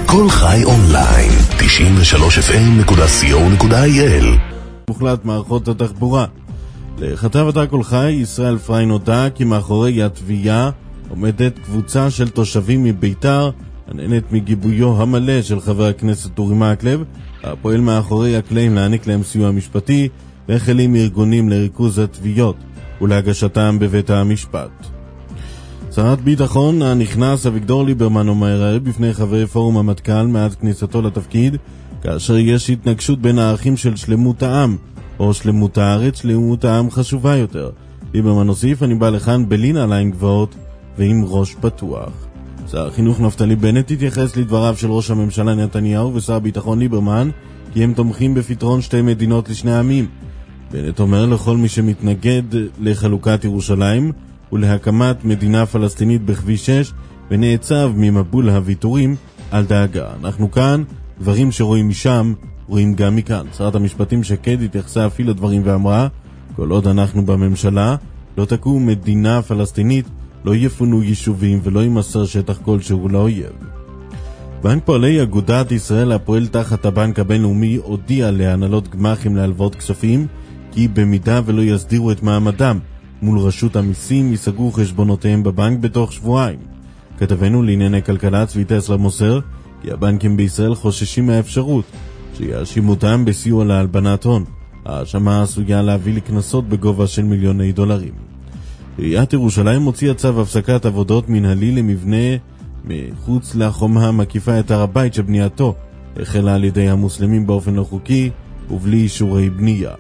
כל חי אונליין 93fm.co.il. מוחלט מערכות התחבורה. לכתב אתר כל חי ישראל פריי נודע כי מאחורי התביעה עומדת קבוצה של תושבים מביתר הנהנית מגיבויו המלא של חבר הכנסת אורי מקלב, הפועל מאחורי הקלעים להעניק להם סיוע משפטי והחלים ארגונים לריכוז התביעות ולהגשתם בבית המשפט. שרת ביטחון הנכנס אביגדור ליברמן אומר הערב בפני חברי פורום המטכ"ל מאז כניסתו לתפקיד, כאשר יש התנגשות בין הערכים של שלמות העם או שלמות הארץ, שלמות העם חשובה יותר. ליברמן הוסיף, אני בא לכאן בלי נעליים גבוהות ועם ראש פתוח. שר החינוך נפתלי בנט התייחס לדבריו של ראש הממשלה נתניהו ושר הביטחון ליברמן כי הם תומכים בפתרון שתי מדינות לשני עמים. בנט אומר לכל מי שמתנגד לחלוקת ירושלים ולהקמת מדינה פלסטינית בכביש 6 ונעצב ממבול הוויתורים, אל דאגה. אנחנו כאן, דברים שרואים משם, רואים גם מכאן. שרת המשפטים שקד התייחסה אפילו לדברים ואמרה, כל עוד אנחנו בממשלה, לא תקום מדינה פלסטינית, לא יפונו יישובים ולא יימסר שטח כלשהו לאויב. בנק פועלי אגודת ישראל הפועל תחת הבנק הבינלאומי הודיע להנהלות גמ"חים להלוואות כספים כי במידה ולא יסדירו את מעמדם מול רשות המיסים ייסגרו חשבונותיהם בבנק בתוך שבועיים. כתבנו לענייני כלכלה צבי טסלר מוסר כי הבנקים בישראל חוששים מהאפשרות שיאשימו אותם בסיוע להלבנת הון. האשמה עשויה להביא לקנסות בגובה של מיליוני דולרים. עיריית ירושלים הוציאה צו הפסקת עבודות מנהלי למבנה מחוץ לחומה המקיפה את הר הבית שבנייתו החלה על ידי המוסלמים באופן לא חוקי ובלי אישורי בנייה.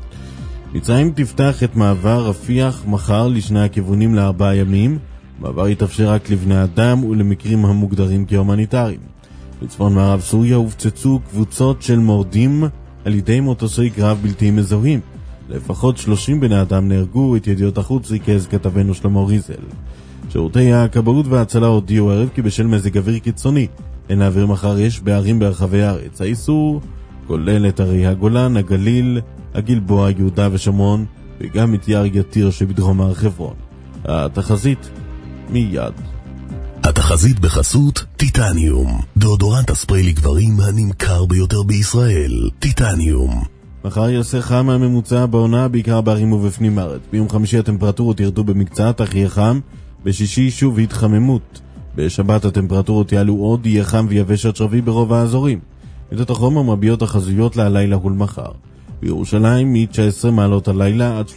מצרים תפתח את מעבר רפיח מחר לשני הכיוונים ל4 ימים. מעבר יתאפשר רק לבני אדם ולמקרים המוגדרים כהומניטריים. בצפון מערב סוריה הופצצו קבוצות של מורדים על ידי מטוסי קרב בלתי מזוהים. לפחות 30 בני אדם נהרגו, את ידיעות החוץ ריכז כתבנו שלמה ריזל. שירותי הכבאות וההצלה הודיעו ערב כי בשל מזג אוויר קיצוני אין להעביר מחר אש בערים ברחבי הארץ. האיסור כולל את ערי הגולן, הגליל, הגלבוע, יהודה ושומרון וגם את יער יתיר שבדרום הר חברון. התחזית מיד. התחזית בחסות טיטניום, דאודורנט הספרי לגברים הנמכר ביותר בישראל. טיטניום. מחר יעשה חם מהממוצע בעונה, בעיקר בערים ובפנים הארץ. ביום חמישי הטמפרטורות ירדו במקצת, אך יהיה חם. בשישי שוב התחממות. בשבת הטמפרטורות יעלו עוד, יהיה חם ויבש עד שרבי ברוב האזורים. את החום המרביות החזויות להלילה ולמחר. בירושלים מ-19 מעלות הלילה עד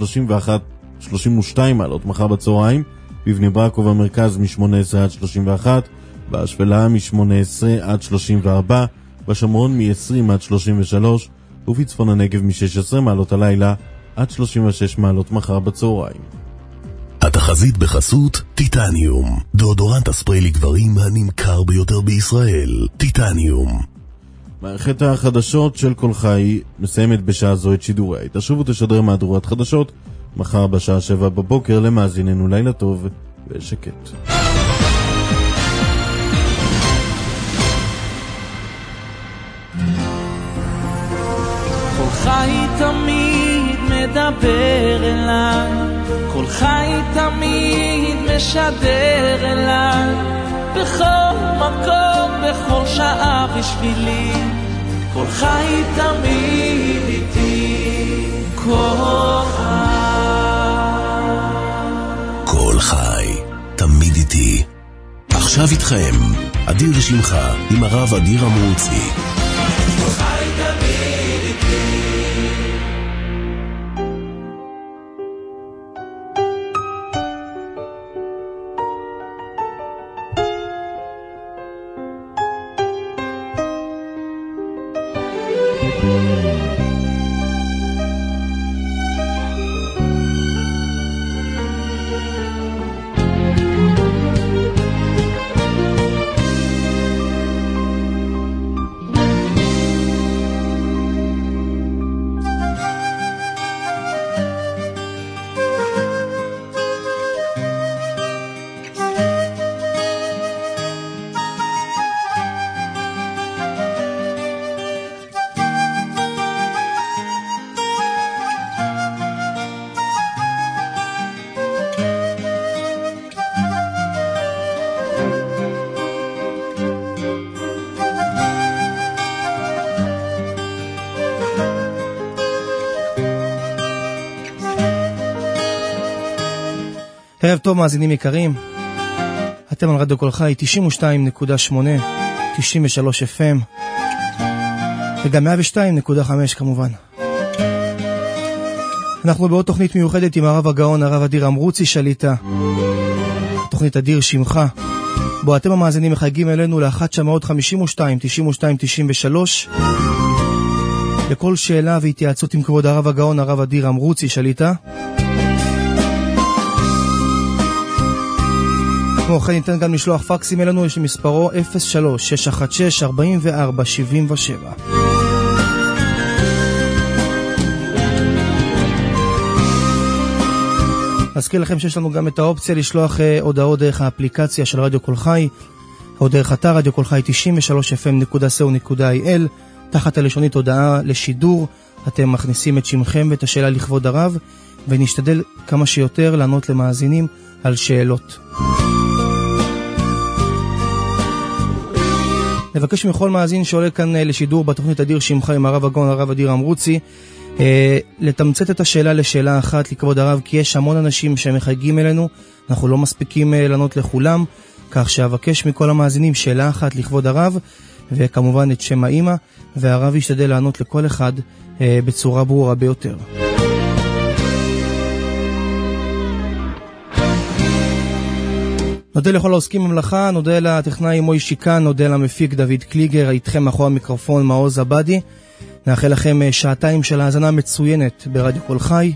32 מעלות מחר בצהריים. בבני ברק ובמרכז מ-18 עד 31, בהשפלה מ-18 עד 34, בשומרון מ-20 עד 33, ובצפון הנגב מ-16 מעלות הלילה עד 36 מעלות מחר בצהריים. התחזית בחסות טיטניום, דאודורנט הספרי לגברים הנמכר ביותר בישראל. טיטניום. מערכת החדשות של כל חי מסיימת בשעה זו את שידוריה. תשוב ותשדר מהדורת חדשות מחר בשעה 7 בבוקר. למאזיננו לילה טוב ושקט. כל חי תמיד מדבר אליי, כל חי תמיד משדר אליי, בכל מקום, בכל שעה בשבילי, כל חי תמיד איתי, כל חי. כל חי, תמיד איתי. עכשיו איתכם, אדיר שמחה עם הרב אדיר אמרוצי. כל חי תמיד איתי. ערב טוב מאזינים יקרים, אתם על רדיו קול חי 92.8, 93 FM וגם 102.5 כמובן. אנחנו בעוד תוכנית מיוחדת עם הרב הגאון הרב אדיר אמרוצי שליטה, תוכנית אדיר שמך, בו אתם המאזינים מחייגים אלינו ל-1952 92 93 לכל שאלה והתייעצות עם כבוד הרב הגאון הרב אדיר אמרוצי שליטה. כמו כן ניתן גם לשלוח פקסים אלינו, יש מספרו 03-616-4477. אזכיר לכם שיש לנו גם את האופציה לשלוח הודעות דרך האפליקציה של רדיו קול חי, או דרך אתר רדיו קול חי 93fm.co.il. תחת הלשונית הודעה לשידור אתם מכניסים את שמכם ואת השאלה לכבוד הרב, ונשתדל כמה שיותר לענות למאזינים על שאלות. נבקש מכל מאזין שעולה כאן לשידור בתוכנית אדיר שמך עם הרב הגאון הרב אדיר אמרוצי לתמצת את השאלה לשאלה אחת לכבוד הרב, כי יש המון אנשים שמחייגים אלינו, אנחנו לא מספיקים לענות לכולם, כך שאבקש מכל המאזינים שאלה אחת לכבוד הרב, וכמובן את שם האמא, והרב ישתדל לענות לכל אחד בצורה ברורה ביותר. נודה לכל העוסקים במלאכה, נודה לטכנאי מוי שיקן, נודה למפיק דוד קליגר, איתכם מאחורי המיקרופון מעוז עבדי. נאחל לכם שעתיים של האזנה מצוינת ברדיו קול חי.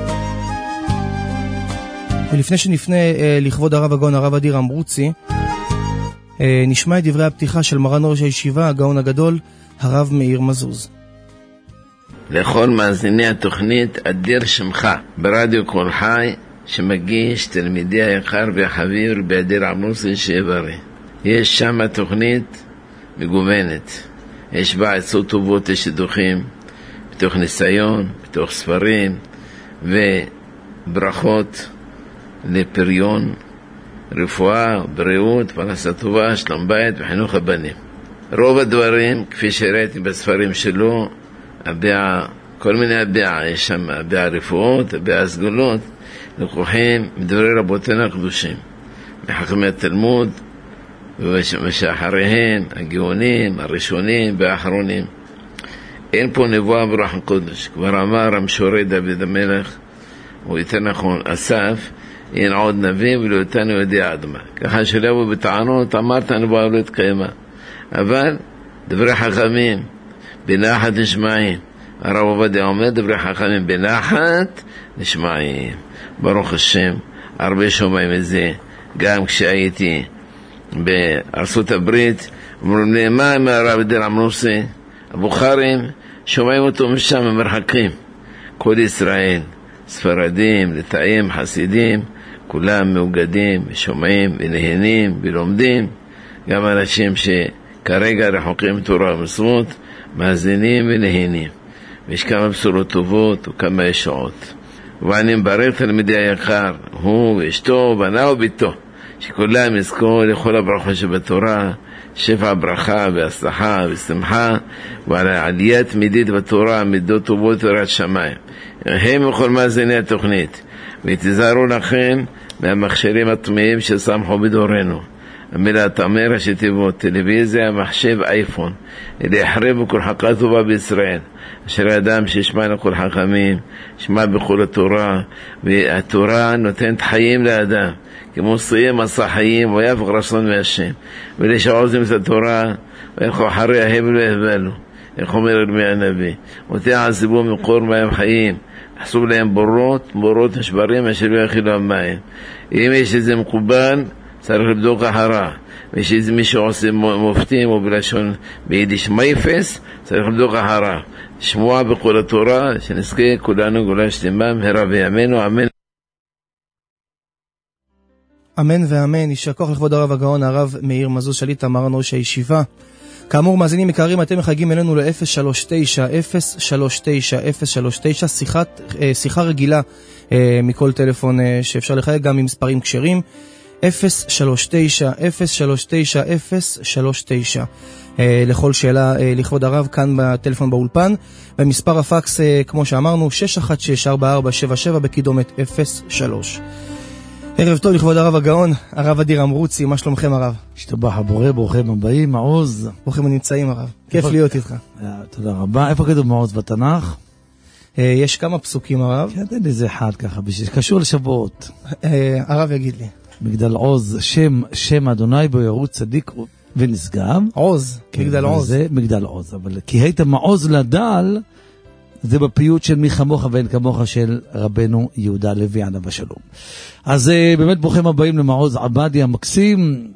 ולפני שנפנה לכבוד הרב הגאון הרב אדיר אמרוצי, נשמע את דברי הפתיחה של מרן ראש הישיבה הגאון הגדול הרב מאיר מזוז. לכל מאזיני התוכנית אדיר שמך ברדיו קול חי, שמגיש תלמידי היקר והחביר באדיר אמרוצי שיברא. יש שם תוכנית מגוונת, יש בה עצות טובות לשידוכים, בתוך ניסיון, בתוך ספרים, וברכות לפריון, רפואה, בריאות, פרנסה טובה, שלום בית וחינוך הבנים. רוב הדברים, כפי שראיתי בספרים שלו, כל מיני הביעה, יש שם הביעה רפואות, הביעה סגולות, לקוחים מדברי רבותינו הקדושים, מחכמי התלמוד, ושאחריהם, הגאונים, הראשונים והאחרונים. אין פה נבואה ברוח הקודש. כבר אמר המשורר דוד המלך, או יותר נכון, אסף, אין עוד נביא ולא אותנו יודע אדמה. ככה שלא יבוא בטענות, אמרת הנבואה לא התקיימה. אבל דברי חכמים, בנחת נשמעים. הרב עובדיה אומר, דברי חכמים בנחת נשמעים. ברוך השם, הרבה שומעים את זה. גם כשהייתי בארצות הברית, אומרים לי, מה עם הרב אדיר אמרוצי? הבוכרים, שומעים אותו משם במרחקים. כל ישראל, ספרדים, לטאים, חסידים, כולם מאוגדים, שומעים ונהנים ולומדים. גם אנשים שכרגע רחוקים תורה ומצוות, מאזינים ונהנים. ויש כמה בשורות טובות וכמה ישועות. ואני מברך תלמידי היקר, הוא ואשתו, בנה וביתו, שכולם יזכו לכל הברכות שבתורה, שפע ברכה והצלחה ושמחה, ועל העליית מידית בתורה, מידות טובות ויראת שמיים. הם וכל מאזיני התוכנית, ותיזהרו לכם מהמכשירים הטמאים ששמחו בדורנו. המילה תאמר שתיבות, טלוויזיה, מחשב, אייפון, להחרב בכל חכה טובה בישראל. אשר אדם שישמע לכל חכמים, שמע בכל התורה, והתורה נותנת חיים לאדם, כמו סיים עשה חיים, ויפק רצון מהשם. ולשעוזים את התורה, וילכו אחרי הבל והבלו, איך אומר ירמיה הנביא, ותעזבו מקור מים חיים, חסוב להם בורות נשברים, אשר לא יכילו המים. אם יש איזה מקובל, צריך לבדוק אחרה. ויש איזה מי שעושה מופתים, או בלשון ביידיש מייפס, צריך לבדוק אחרה. שמוע בכל התורה, שנזכה כולנו גאולה שלמה, מהרה בימינו, אמן. אמן ואמן. יישר כוח לכבוד הרב הגאון הרב מאיר מזוז שליטה, מרן ראש הישיבה. כאמור, מאזינים יקרים, אתם מחייגים אלינו ל-039-039-039, שיחה רגילה מכל טלפון שאפשר לחייג, גם עם מספרים כשרים. 039-039-039 לכל שאלה לכבוד הרב כאן בטלפון באולפן, ומספר הפקס כמו שאמרנו 616-4477 בקידומת 03. ערב טוב לכבוד הרב הגאון, הרב אדיר אמרוצי, מה שלומכם הרב? השתבח הבורא, ברוכים הבאים, מעוז. ברוכים הנמצאים הרב, כיף להיות איתך. תודה רבה. איפה כתוב מעוז בתנ"ך? יש כמה פסוקים הרב. כן, תן לי זה אחד ככה, קשור לשבועות. הרב יגיד לי. מגדל עוז, שם אדוני בו ירוץ צדיק ונשגב. עוז, מגדל עוז. זה מגדל עוז, אבל כי היית מעוז לדל, זה בפיוט של מי כמוך ואין כמוך של רבנו יהודה לוי עליו השלום. אז באמת ברוכים הבאים למעוז עבדי המקסים,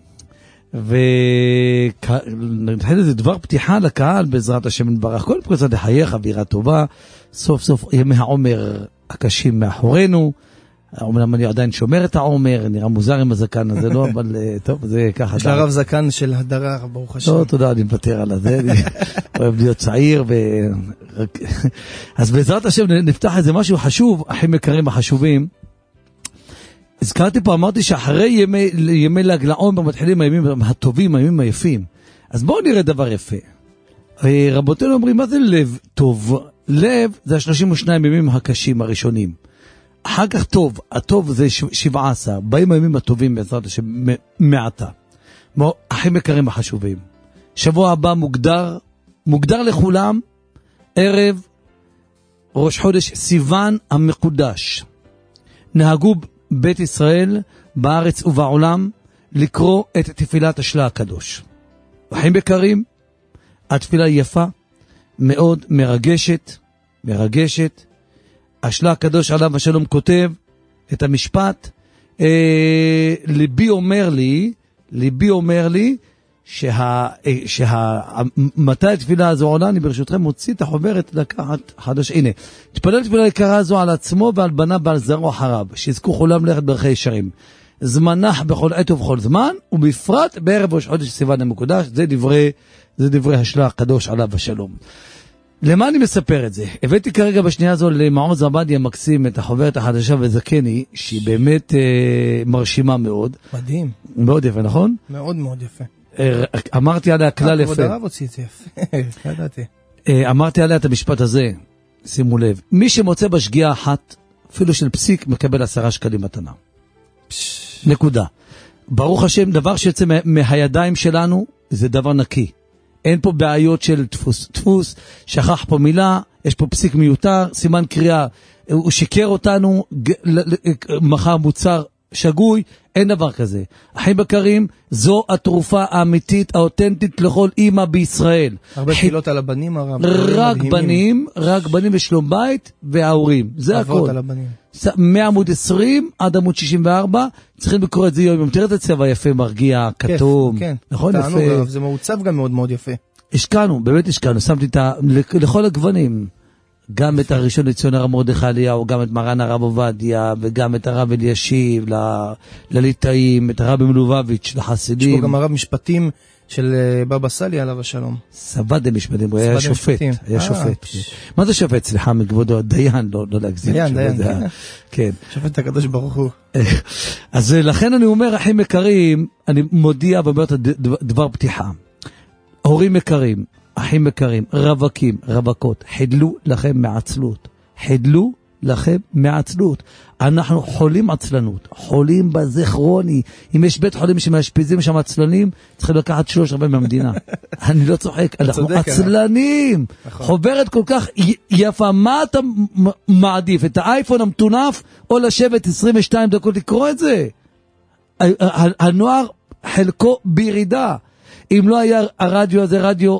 ונתחיל איזה דבר פתיחה לקהל בעזרת השם יתברך. כל פרצה לחייך, אווירה טובה, סוף סוף ימי העומר הקשים מאחורינו. אומנם אני עדיין שומר את העומר, נראה מוזר עם הזקן הזה, לא, אבל טוב, זה ככה. יש לרב זקן של הדרה, ברוך השם. לא, תודה, אני מוותר על זה, אני אוהב להיות צעיר. אז בעזרת השם נפתח איזה משהו חשוב, אחים יקרים החשובים. הזכרתי פה, אמרתי שאחרי ימי ל"ג לעומר מתחילים הימים הטובים, הימים היפים. אז בואו נראה דבר יפה. רבותינו אומרים, מה זה לב טוב? לב זה 32 ימים הקשים הראשונים. אחר כך טוב, הטוב זה 17, באים הימים הטובים בעזרת השם מעתה. אחים יקרים החשובים. שבוע הבא מוגדר לכולם, ערב ראש חודש סיוון המקודש. נהגו בית ישראל בארץ ובעולם לקרוא את תפילת השלה הקדוש. אחים יקרים, התפילה יפה, מאוד מרגשת. השלה הקדוש עליו השלום כותב את המשפט, ליבי אומר לי מתי התפילה הזו עולה, אני ברשותכם מוציא את החוברת לקחת חדש. הנה, תפלל תפילה יקרה הזו על עצמו ועל בניו ועל זרעו אחריו, שיזכו כולם ללכת בדרכי ישרים. זמנך בכל עת ובכל זמן, ובפרט בערב ראש חודש סיוון המקודש. זה דברי השלה הקדוש עליו השלום. למה אני מספר את זה? הבאתי כרגע בשנייה הזו למעוז עבדי המקסים את החוברת החדשה וזקני, שהיא באמת מרשימה מאוד. מדהים. מאוד יפה, נכון? מאוד מאוד יפה. אמרתי עליה כלל יפה. כבוד הרב הוציא את זה יפה, ידעתי. אמרתי עליה את המשפט הזה, שימו לב, מי שמוצא בשגיאה אחת, אפילו של פסיק, מקבל 10 שקלים מתנה. נקודה. ברוך השם, דבר שיוצא מהידיים שלנו, זה דבר נקי. אין פה בעיות של דפוס, שכח פה מילה, יש פה פסיק מיותר, סימן קריאה, הוא שיקר אותנו, מחר מוצר שגוי, אין דבר כזה. אחים יקרים, זו התרופה האמיתית, האותנטית לכל אמא בישראל. הרבה תפילות על הבנים הרב. רק בנים ושלום בית וההורים, זה הכל. אבות על הבנים. מעמוד 20 עד עמוד 64, צריכים לקרוא את זה יום. תראה את הצבע יפה, מרגיע, כתום. כן, נכון, יפה. זה מעוצב גם מאוד מאוד יפה. באמת השקענו, שמתי לכל הגוונים. גם את הראשון לציון הרב מרדכי אליהו, גם את מרן הרב עובדיה, וגם את הרב אלישיב, לליטאים, את הרב מלובביץ', לחסידים. יש פה גם הרב משפטים של בבא סאלי עליו השלום. סבד משפטים, הוא היה שופט. מה זה שופט? סליחה, מכבודו, דיין, לא להגזים. דיין, כן. שופט הקדוש ברוך הוא. אז לכן אני אומר, אחים יקרים, אני מודיע ואומר את דבר פתיחה. הורים יקרים, אחים יקרים, רווקים, רווקות, חדלו לכם מעצלות. אנחנו חולים עצלנות, חולים בזכרוני. אם יש בית חולים שמאשפיזים שם עצלנים, צריכים לקחת 3 מהמדינה. אני לא צוחק, אנחנו עצלנים. חוברת כל כך יפה, מה אתה מעדיף? את האייפון המטונף או לשבת 22 דקות לקרוא את זה? הנוער חלקו בירידה. אם לא היה הרדיו הזה רדיו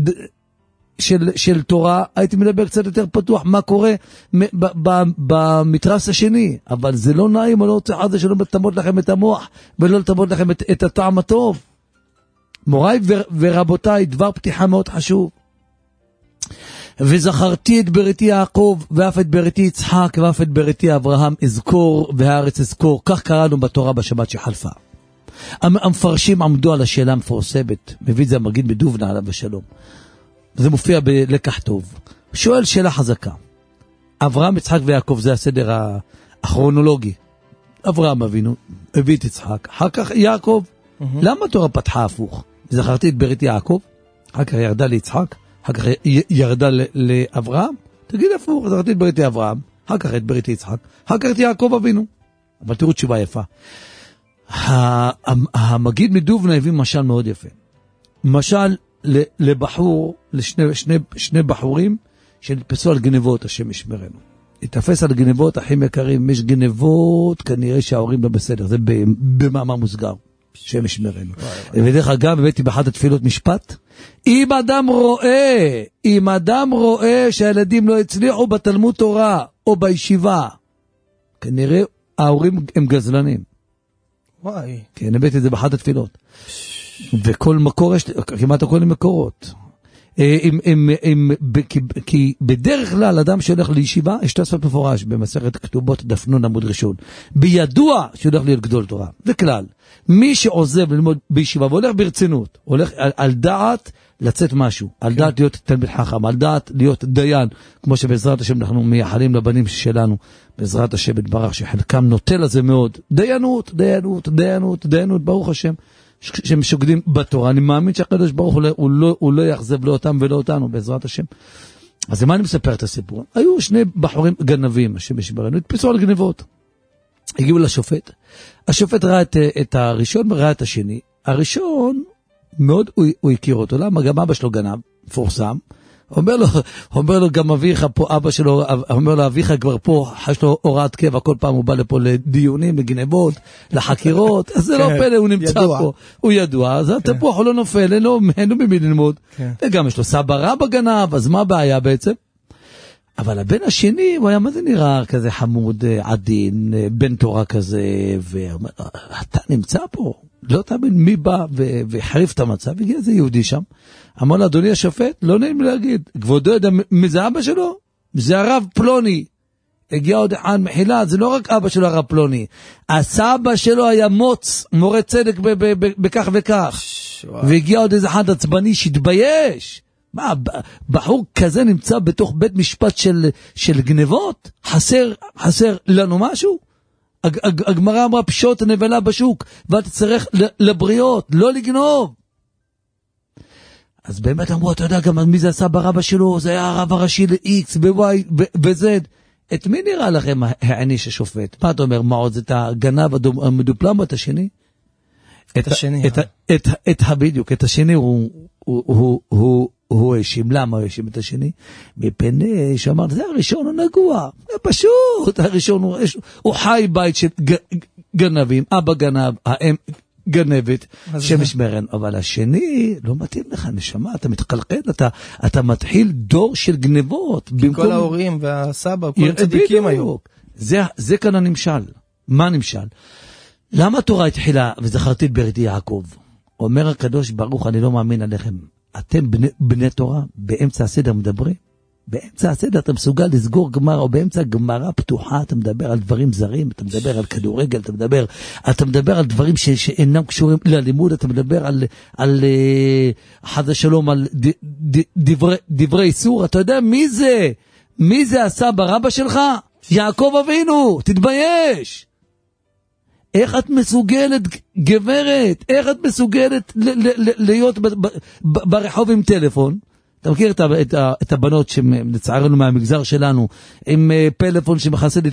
של תורה, הייתי מדבר קצת יותר פתוח, מה קורה במתרס השני, אבל זה לא נעים, לא רוצה עד זה שלא לטמות לכם את המוח, ולא לטמות לכם את הטעם הטוב. מוריי ורבותיי, דבר פתיחה מאוד חשוב. וזכרתי את בריתי יעקב, ואף את בריתי יצחק, ואף את בריתי אברהם, אזכור והארץ אזכור. כך קראנו בתורה בשבת שחלפה. המפרשים עמדו על השאלה המפורסמת, מביא את זה המגיד בדובנה עליו השלום. זה מופיע בלקח טוב. שואל שאלה חזקה. אברהם, יצחק ויעקב, זה הסדר הכרונולוגי. אברהם אבינו, הביא את יצחק, אחר כך יעקב. למה התורה פתחה הפוך? זכרתי את בריתי יעקב, אחר כך ירדה ליצחק, אחר כך ירדה לאברהם. תגיד הפוך, זכרתי את בריתי אברהם, אחר כך את בריתי יצחק, אחר כך את יעקב אבינו. אבל תראו תשובה יפה. המגיד מדובנה הביא משל מאוד יפה. משל לבחור, לשני בחורים שנתפסו על גנבות, השם ישמרנו. התאפס על גנבות, אחים יקרים, יש גנבות, כנראה שההורים לא בסדר, זה במאמר מוסגר, השם ישמרנו. ודרך אגב, הבאתי באחת התפילות משפט, אם אדם רואה שהילדים לא הצליחו בתלמוד תורה או בישיבה, כנראה ההורים הם גזלנים. וואי. כן, הבאתי את זה באחת התפילות. וכל מקור יש, כמעט הכל עם מקורות. כי בדרך כלל אדם שהולך לישיבה, יש תוספות מפורש במסכת כתובות דף נ' עמוד ראשון. בידוע שהולך להיות גדול תורה. זה כלל. מי שעוזב ללמוד בישיבה והולך ברצינות, הולך על דעת לצאת משהו, על דעת להיות תלמיד חכם, על דעת להיות דיין, כמו שבעזרת השם אנחנו מייחלים לבנים שלנו, בעזרת השם יתברך, שחלקם נוטה לזה מאוד. דיינות, ברוך השם. שהם שוקדים בתורה, אני מאמין שהקדוש ברוך הוא לא יחזב לא אותם ולא אותנו, בעזרת השם. אז למה אני מספר את הסיפור? היו שני בחורים גנבים, השם ישמרנו, התפסו על גנבות. הגיעו לשופט. השופט ראה את הראשון וראה את השני. הראשון, מאוד הוא הכיר אותו, למה? גם אבא שלו גנב, פורסם. אומר לו גם אביך פה, אבא שלו, אומר לו אביך כבר פה, יש לו הוראת קבע, כל פעם הוא בא לפה לדיונים, לגנבות, לחקירות, אז זה לא פלא, הוא נמצא פה, הוא ידוע, אז התפוח הוא לא נופל, אין לו ממי ללמוד, וגם יש לו סבא רבא גנב, אז מה הבעיה בעצם? אבל הבן השני, הוא היה מה זה נראה כזה חמוד, עדין, בן תורה כזה, ואומר, אתה נמצא פה, לא תאמין מי בא וחריף את המצב, הגיע איזה יהודי שם, אמר לו, אדוני השופט, לא נעים להגיד, כבודו יודע, מי זה אבא שלו? זה הרב פלוני. הגיע עוד אחד מחילה, זה לא רק אבא שלו הרב פלוני, הסבא שלו היה מוץ, מורה צדק בכך וכך, והגיע עוד איזה אחד עצבני שהתבייש. מה, בחור כזה נמצא בתוך בית משפט של גנבות? חסר לנו משהו? הגמרא אמרה פשוט נבלה בשוק, ואתה צריך לבריות, לא לגנוב. אז באמת אמרו, אתה יודע גם מי זה עשה ברבא שלו, זה היה הרב הראשי ל-X, ב-Y, ב-Z. את מי נראה לכם העניש השופט? מה אתה אומר, מה עוד זה את הגנב המדופלם או את השני? את השני. בדיוק, את השני הוא האשים. למה הוא האשים את השני? מפני שאמר, זה הראשון הוא נגוע, זה פשוט, הראשון הוא חי בית של גנבים, אבא גנב, האם גנבת, שמשמרן, אבל השני לא מתאים לך, נשמה, אתה מתקלקל, אתה מתחיל דור של גנבות. כל ההורים והסבא, כל צדיקים היו. זה כאן הנמשל. מה נמשל? למה התורה התחילה, וזכרתי את בריתי יעקב? אומר הקדוש ברוך, אני לא מאמין עליכם. אתם בני תורה, באמצע הסדר מדברים? באמצע הסדר אתה מסוגל לסגור גמרא, או באמצע גמרא פתוחה, אתה מדבר על דברים זרים, אתה מדבר על כדורגל, אתה מדבר על דברים שאינם קשורים ללימוד, אתה מדבר על חד השלום, על דברי איסור, אתה יודע מי זה הסבא רבא שלך? יעקב אבינו, תתבייש. איך את מסוגלת, גברת, איך את מסוגלת להיות ברחוב עם טלפון? אתה מכיר את הבנות שלצערנו מהמגזר שלנו, עם פלאפון שמחסד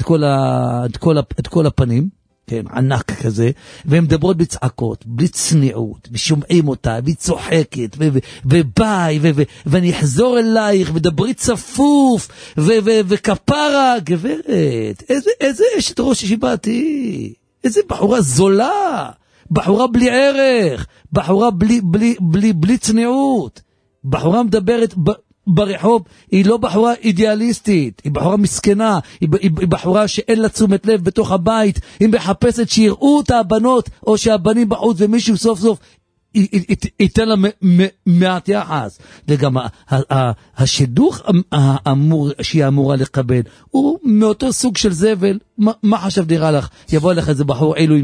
את כל הפנים, כן, ענק כזה, והן מדברות בצעקות, בלי צניעות, ושומעים אותה, והיא צוחקת, וביי, ואני אחזור אלייך, ודברי צפוף, וכפרה, גברת, איזה אשת ראש ישיבתי, איזה בחורה זולה, בחורה בלי ערך, בחורה בלי צניעות, בחורה מדברת ברחוב, היא לא בחורה אידיאליסטית, היא בחורה מסכנה, היא בחורה שאין לה תשומת לב בתוך הבית, היא מחפשת שיראו אותה הבנות, או שהבנים בחוץ, ומישהו סוף סוף ייתן לה מעט יחס. וגם השידוך שהיא אמורה לקבל, הוא מאותו סוג של זבל. מה חשב נראה לך? יבוא לך איזה בחור עילוי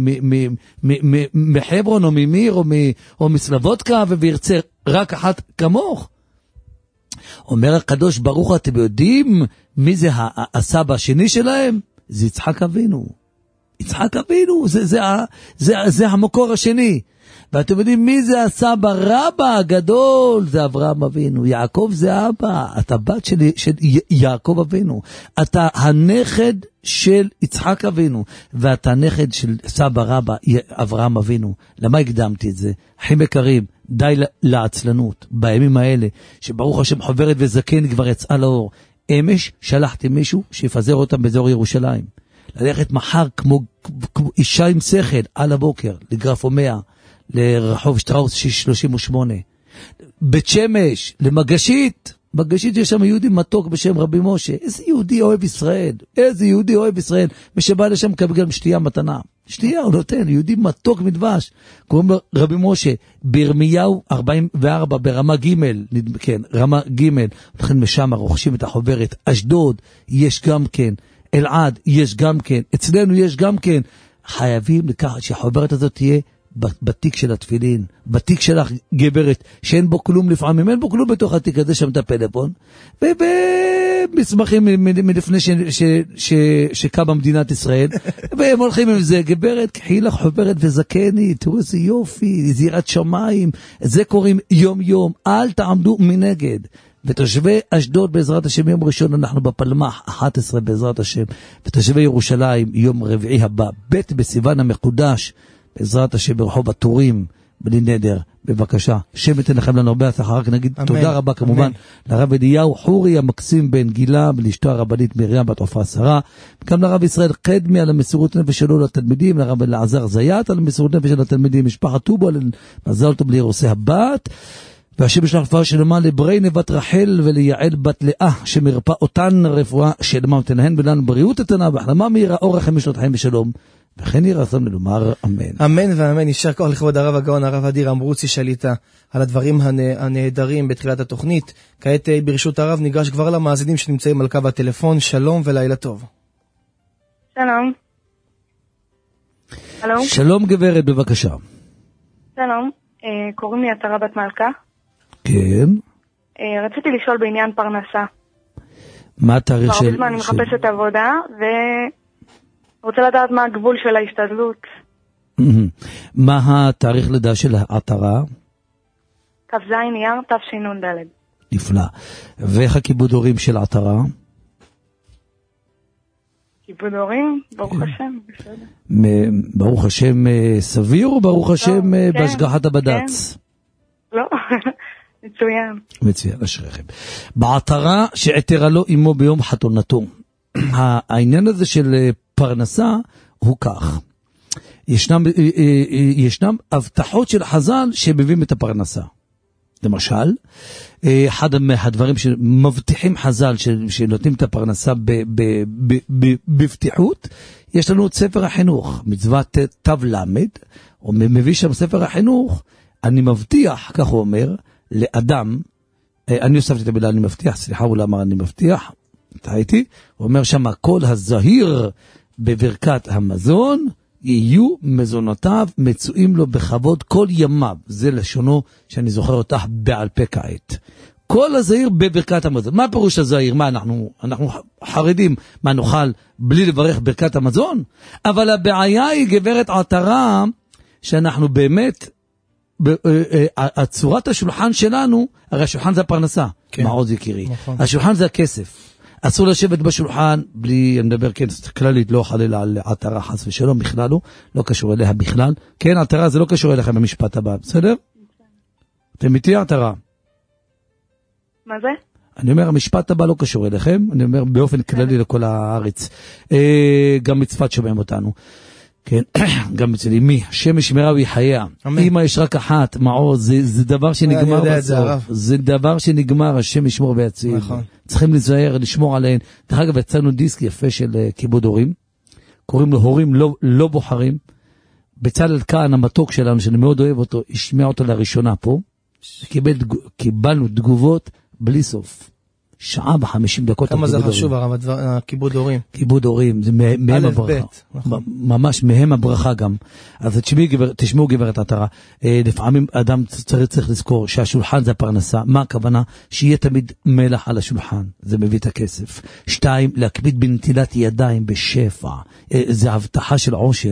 מחברון, או ממיר, או מסלבודקה, וירצה רק אחת כמוך. אומר הקדוש ברוך, אתם יודעים מי זה הסבא השני שלהם? זה יצחק אבינו. יצחק אבינו, זה המקור השני. ואתם יודעים מי זה הסבא רבא הגדול? זה אברהם אבינו. יעקב זה אבא. אתה בת של יעקב אבינו. אתה הנכד של יצחק אבינו. ואתה נכד של סבא רבא אברהם אבינו. למה הקדמתי את זה? אחים יקרים, די לעצלנות. בימים האלה, שברוך השם חוברת וזקן כבר יצאה לאור. אמש שלחתי מישהו שיפזר אותם באזור ירושלים. ללכת מחר כמו אישה עם שכל על הבוקר, לגרפומיה, לרחוב שטראוס 638. בית שמש, למגשית. מגשית יש שם יהודי מתוק בשם רבי משה. איזה יהודי אוהב ישראל. איזה יהודי אוהב ישראל. מי שבא לשם כבגלל שתייה מתנה. שתייה הוא נותן, יהודי מתוק מדבש. קוראים לו רבי משה. בירמיהו 44 ברמה ג', כן, רמה ג'. לכן משם רוכשים את החוברת. אשדוד יש גם כן. אלעד יש גם כן. אצלנו יש גם כן. חייבים לקחת שהחוברת הזאת תהיה בתיק של התפילין, בתיק שלך גברת, שאין בו כלום לפעמים, אין בו כלום בתוך התיק הזה שם את הפלאפון, ובמסמכים מלפני שקמה מדינת ישראל, והם הולכים עם זה, גברת, קחי לך חוברת וזקני, תראו איזה יופי, זירת שמיים, זה קוראים יום יום, אל תעמדו מנגד. ותושבי אשדוד בעזרת השם יום ראשון אנחנו בפלמח 11 בעזרת השם, ותושבי ירושלים יום רביעי הבא, ב' בסיוון המקודש, בעזרת השם ברחוב הטורים, בלי נדר, בבקשה. שם ייתן לכם לנו הרבה הצלחה, רק נגיד אמן, תודה רבה כמובן אמן. לרב אליהו חורי המקסים בן גילה, ולאשתו הרבנית מרים בת עופרה שרה, גם לרב ישראל קדמי על המסירות נפש שלו לתלמידים, לרב אלעזר זיית על המסירות נפש של התלמידים, משפחת טובו, מזל טוב לירוסי הבת, והשם ישלח רפואה שלמה לבריינה בת רחל וליעל בת לאה, שמרפא אותן רפואה שלמה ותנהן ולנו בריאות איתנה, והחלמה מהירה אורך משנות חיים ושלום. וכן ירצון לומר אמן. אמן ואמן. יישר כוח לכבוד הרב הגאון הרב אדיר אמרוצי שליטה על הדברים הנהדרים בתחילת התוכנית. כעת ברשות הרב ניגש כבר למאזינים שנמצאים על קו הטלפון. שלום ולילה טוב. שלום. שלום. שלום גברת, בבקשה. שלום, קוראים לי עטרה בת מלכה. כן. רציתי לשאול בעניין פרנסה. מה התאריך של... הרבה זמן אני מחפשת עבודה רוצה לדעת מה הגבול של ההשתדלות. מה התאריך לידה של העטרה? כ"ז אייר תשנ"ד. נפלא. ואיך הכיבוד הורים של העטרה? כיבוד הורים, ברוך השם, בסדר. ברוך השם סביר או ברוך השם בהשגחת הבד"ץ? לא, מצוין. מצוין, אשריכם. בעטרה שעטרה לו אמו ביום חתונתו. העניין הזה של פרנסה הוא כך. ישנם הבטחות של חז"ל שמביאים את הפרנסה. למשל, אחד מהדברים שמבטיחים חז"ל שנותנים את הפרנסה בבטיחות, יש לנו את ספר החינוך, מצוות תו למד, הוא מביא שם ספר החינוך, אני מבטיח, כך הוא אומר, לאדם, אני הוספתי את המילה אני מבטיח, סליחה הוא אמר אני מבטיח, טעיתי, הוא אומר שם כל הזהיר בברכת המזון, יהיו מזונותיו מצויים לו בכבוד כל ימיו. זה לשונו שאני זוכר אותך בעל פה כעת. כל הזהיר בברכת המזון. מה פירוש הזהיר? מה אנחנו חרדים, מה נאכל בלי לברך ברכת המזון? אבל הבעיה היא גברת עטרה, שאנחנו באמת, הצורת השולחן שלנו, הרי השולחן זה הפרנסה, כן. מעוז יקירי. נכון. השולחן זה הכסף. אסור לשבת בשולחן בלי, אני מדבר כן, כללית, לא חלילה על עטרה חס ושלום, בכלל לא קשור אליה בכלל. כן, עטרה זה לא קשור אליכם במשפט הבא, בסדר? אתם איתי עטרה? מה זה? אני אומר, המשפט הבא לא קשור אליכם, אני אומר באופן כללי לכל הארץ. גם מצוות שומעים אותנו. כן, גם אצל אמי, השם ישמרה ויחיה. אמא יש רק אחת, מעוז, זה דבר שנגמר בסוף. זה דבר שנגמר, השם ישמור ויציל. צריכים לזהר, לשמור עליהן. דרך אגב, יצאנו דיסק יפה של כיבוד הורים. קוראים לו הורים לא בוחרים. בצלאל כהן המתוק שלנו, שאני מאוד אוהב אותו, השמיע אותו לראשונה פה. קיבלנו תגובות בלי סוף. שעה ו50 דקות. כמה זה חשוב הכיבוד הורים? כיבוד הורים, זה מהם הברכה. ממש מהם הברכה גם. אז תשמעו גברת עטרה, לפעמים אדם צריך לזכור שהשולחן זה הפרנסה. מה הכוונה? שיהיה תמיד מלח על השולחן, זה מביא את הכסף. 2, להקפיד בנטילת ידיים בשפע. זה הבטחה של עושר.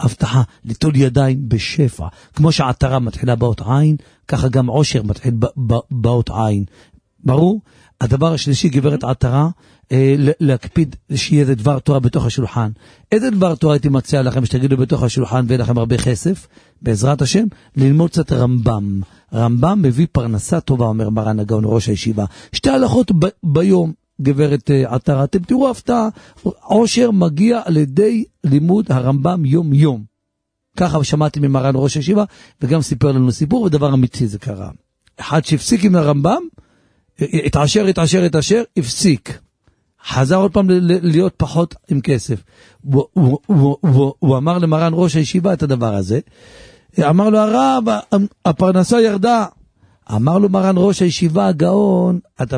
הבטחה, ליטול ידיים בשפע. כמו שהעטרה מתחילה באות עין, ככה גם עושר מתחיל באות עין. ברור? הדבר השלישי, גברת עטרה, להקפיד שיהיה זה דבר תורה בתוך השולחן. איזה דבר תורה הייתי מציע לכם שתגידו בתוך השולחן ואין לכם הרבה כסף? בעזרת השם, ללמוד קצת רמב"ם. רמב"ם מביא פרנסה טובה, אומר מרן הגאון ראש הישיבה. 2 הלכות ביום, גברת עטרה. אתם תראו הפתעה, עושר מגיע על ידי לימוד הרמב"ם יום יום. ככה שמעתי ממרן ראש הישיבה, וגם סיפר לנו סיפור, ודבר אמיתי זה קרה. אחד שהפסיק עם הרמב"ם, התעשר, הפסיק. חזר עוד פעם להיות פחות עם כסף. הוא אמר למרן ראש הישיבה את הדבר הזה. אמר לו הרב, הפרנסה ירדה. אמר לו מרן ראש הישיבה הגאון, אתה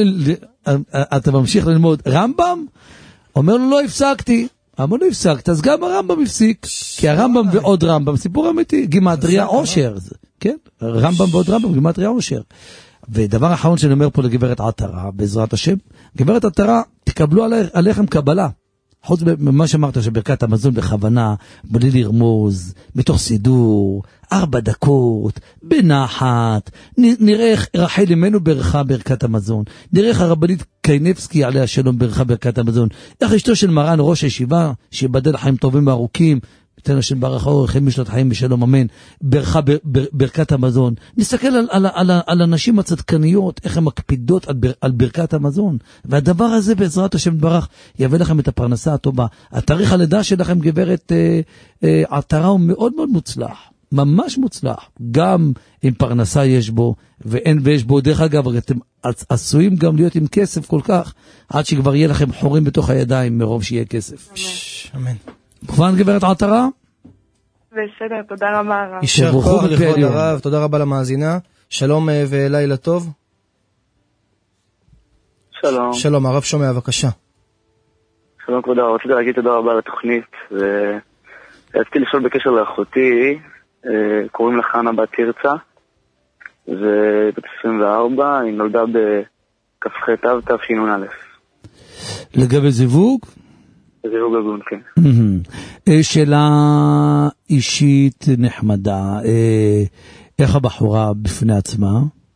ממשיך ללמוד רמב"ם? אומר לו לא הפסקתי. אמר לו הפסקת, אז גם הרמב"ם הפסיק. כי הרמב"ם ועוד רמב"ם, סיפור אמיתי, גימטריה עושר. כן? רמב"ם ועוד רמב"ם, גימטריה עושר. ודבר אחרון שאני אומר פה לגברת עטרה, בעזרת השם, גברת עטרה, תקבלו עליכם קבלה. חוץ ממה שאמרת שברכת המזון בכוונה, בלי לרמוז, מתוך סידור, 4 דקות, בנחת, נראה איך רחל אמנו ברכה ברכת המזון, נראה איך הרבנית קיינבסקי עליה שלום ברכה ברכת המזון, איך אשתו של מרן ראש הישיבה, שיבדל חיים טובים וארוכים, תן השם ברכה אורכם משלות חיים בשלום אמן, ברכה ברכת המזון. נסתכל על הנשים הצדקניות, איך הן מקפידות על ברכת המזון, והדבר הזה בעזרת השם ברך יביא לכם את הפרנסה הטובה. התאריך הלידה שלכם גברת עטרה הוא מאוד מאוד מוצלח, ממש מוצלח, גם עם פרנסה יש בו, ויש בו דרך אגב, אתם עשויים גם להיות עם כסף כל כך, עד שכבר יהיה לכם חורים בתוך הידיים מרוב שיהיה כסף. אמן. מוכן גברת עטרה? בסדר, תודה רבה הרב. יישר כוח לכבוד הרב, תודה רבה למאזינה. שלום ולילה טוב. שלום. שלום, הרב שומע, בבקשה. שלום כבוד הרב, רציתי להגיד תודה רבה על התוכנית, ורציתי לשאול בקשר לאחותי, קוראים לה חנה בת תרצה, ובת 24, היא נולדה בכ"ח אב תשנ"א. לגבי זיווג? זיווג הגון, כן. שאלה אישית נחמדה, איך הבחורה בפני עצמה?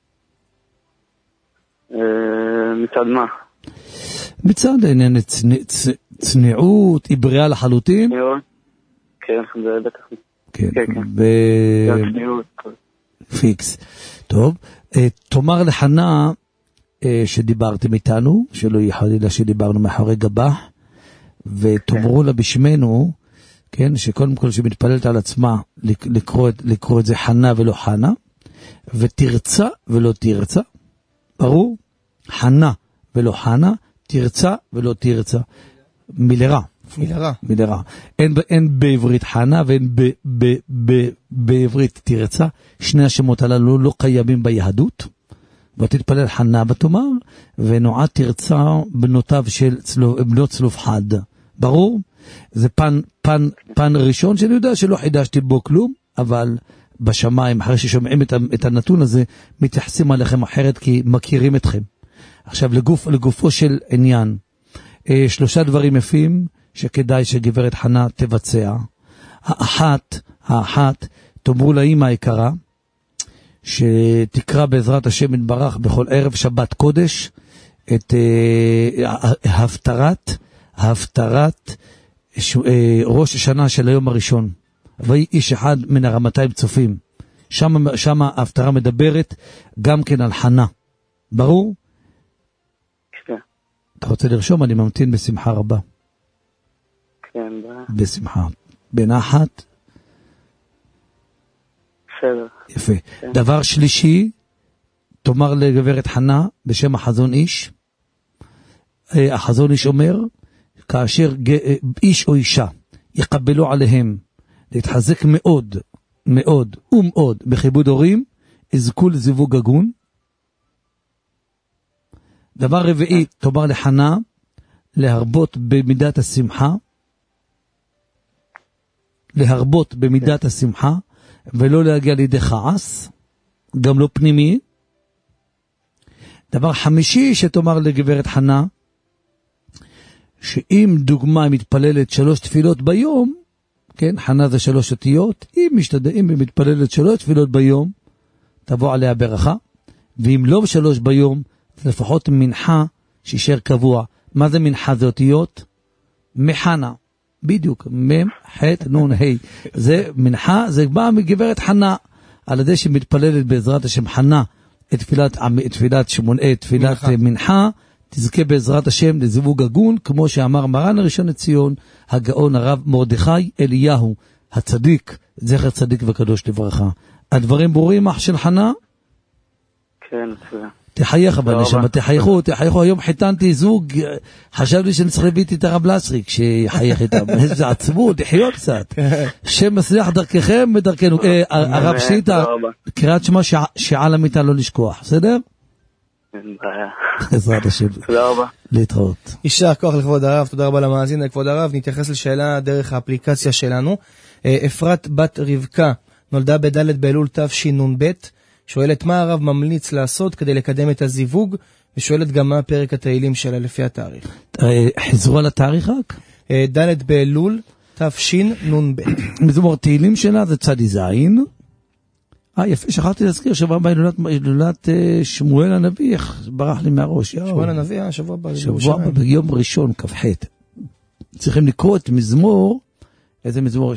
מצד מה? מצד העניין צניעות, היא בריאה לחלוטין? צניעות, כן, זה בטח. כן, כן. צניעות. פיקס. טוב, תאמר לחנה שדיברתם איתנו, שלא יחלילה שדיברנו מאחורי גבה, ותאמרו לה בשמנו, כן, שקודם כל שמתפללת על עצמה, לקרוא את זה חנה ולא חנה, ותרצה ולא תרצה, ברור? חנה ולא חנה, תרצה ולא תרצה, מילרה. אין בעברית חנה ואין בעברית תרצה, שני השמות הללו לא קיימים ביהדות, ותתפלל חנה ותאמר, ונועד תרצה בנות צלופחד. ברור? זה פן ראשון שאני יודע שלא חידשתי בו כלום, אבל בשמיים, אחרי ששומעים את הנתון הזה, מתייחסים עליכם אחרת כי מכירים אתכם. עכשיו לגופו של עניין, 3 דברים יפים שכדאי שגברת חנה תבצע. האחת, תאמרו לאמא היקרה, שתקרא בעזרת השם יתברך בכל ערב שבת קודש את ההפטרת ראש השנה של היום הראשון, ויהי איש אחד מן הרמתיים צופים. שם ההפטרה מדברת גם כן על חנה. ברור? כן. אתה רוצה לרשום? אני ממתין בשמחה רבה. כן, בשמחה. בנחת. בסדר. יפה. דבר שלישי, תאמר לגברת חנה בשם החזון איש. החזון איש אומר, כאשר איש או אישה יקבלו עליהם להתחזק מאוד, מאוד ומאוד בכיבוד הורים, יזכו לזיווג הגון. דבר רביעי, תאמר לחנה להרבות במידת השמחה, להרבות במידת השמחה, ולא להגיע לידי כעס, גם לא פנימי. דבר חמישי שתאמר לגברת חנה, שאם דוגמה מתפללת 3 תפילות ביום, כן, חנה זה 3 אותיות, אם משתדעים ומתפללת 3 תפילות ביום, תבוא עליה ברכה, ואם לא 3 ביום, לפחות מנחה שישאר קבוע. מה זה מנחה? זה אותיות? מחנה, בדיוק, מם, חט, נון, הי. זה מנחה, זה בא מגברת חנה, על ידי שמתפללת בעזרת השם חנה, את תפילת מנחה, תזכה בעזרת השם לזיווג הגון, כמו שאמר מרן הראשון לציון, הגאון הרב מרדכי אליהו, הצדיק, זכר צדיק וקדוש לברכה. הדברים ברורים, אח של חנה? כן, בסדר. תחייך בנשמה, תחייכו, היום חיתנתי זוג, חשבתי שאני צריך להביא את הרב לסריק, שיחייך איתם, איזה עצבות, תחיו קצת, שם מסליח דרככם ודרכנו, הרב שליטה, קריאת שמה שעל המיטה לא לשכוח, בסדר? אין בעיה. בעזרת השם. תודה רבה. להתראות. יישר כוח לכבוד הרב, תודה רבה למאזין לכבוד הרב. נתייחס לשאלה דרך האפליקציה שלנו. אפרת בת רבקה נולדה בד' באלול תשנ"ב, שואלת מה הרב ממליץ לעשות כדי לקדם את הזיווג, ושואלת גם מה פרק התהילים שלה לפי התאריך. חזרו על התאריך רק? ד' באלול תשנ"ב. מזמור תהילים שלה זה צדי זין. יפה, שכחתי להזכיר, שבוע הבא הילולת שמואל הנביא, ברח לי מהראש. שמואל הנביא, שבוע הבא. שבוע הבא ביום ראשון, כ"ח. צריכים לקרוא את מזמור, איזה מזמור,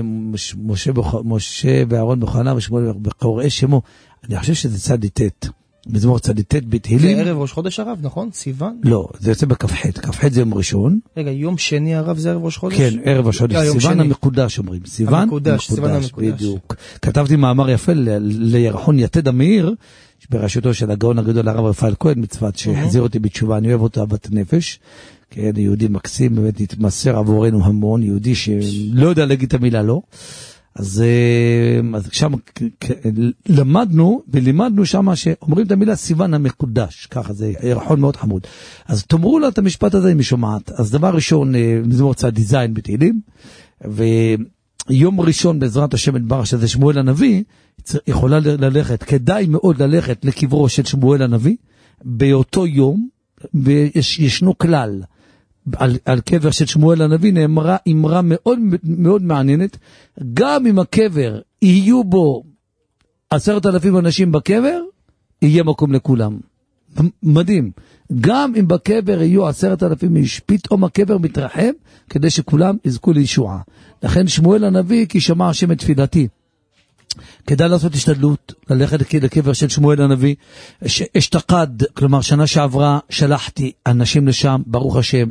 משה ואהרון בחנה ושמואל בקוראי שמו, אני חושב שזה צדי ט', מזמור צדי ט' בתהילים. זה ערב ראש חודש הרב, נכון? סיוון? לא, זה יוצא בכ"ח, כ"ח זה יום ראשון. רגע, יום שני הרב זה ערב ראש חודש? כן, ערב ראש חודש, סיוון המקודש אומרים, סיוון המקודש, בדיוק. כתבתי מאמר יפה לירחון יתד המאיר, בראשותו של הגאון הגדול הרב רפאל כהן מצוות, שהחזיר אותי בתשובה, אני אוהב אותו אהבת נפש, כן, יהודי מקסים, באמת התמסר עבורנו המון, יהודי שלא יודע להגיד את המילה לא, אז שם ולימדנו שם שאומרים את המילה סיוון המקודש, ככה זה ירחון מאוד חמוד. אז תאמרו לה את המשפט הזה אם היא שומעת. אז דבר ראשון, מזמור צדי זין בתהילים, ויום ראשון בעזרת השם יתברך שזה שמואל הנביא, יכולה ללכת, כדאי מאוד ללכת לקברו של שמואל הנביא, באותו יום, וישנו כלל, על קבר של שמואל הנביא נאמרה אמרה מאוד מאוד מעניינת, גם אם הקבר יהיו בו 10,000 אנשים בקבר, יהיה מקום לכולם. מדהים. גם אם בקבר יהיו 10,000 איש, פתאום הקבר מתרחב, כדי שכולם יזכו לישועה. לכן שמואל הנביא, כי שמע השם את תפילתי, כדאי לעשות השתדלות, ללכת לקבר של שמואל הנביא, אשתקד, כלומר שנה שעברה שלחתי אנשים לשם, ברוך השם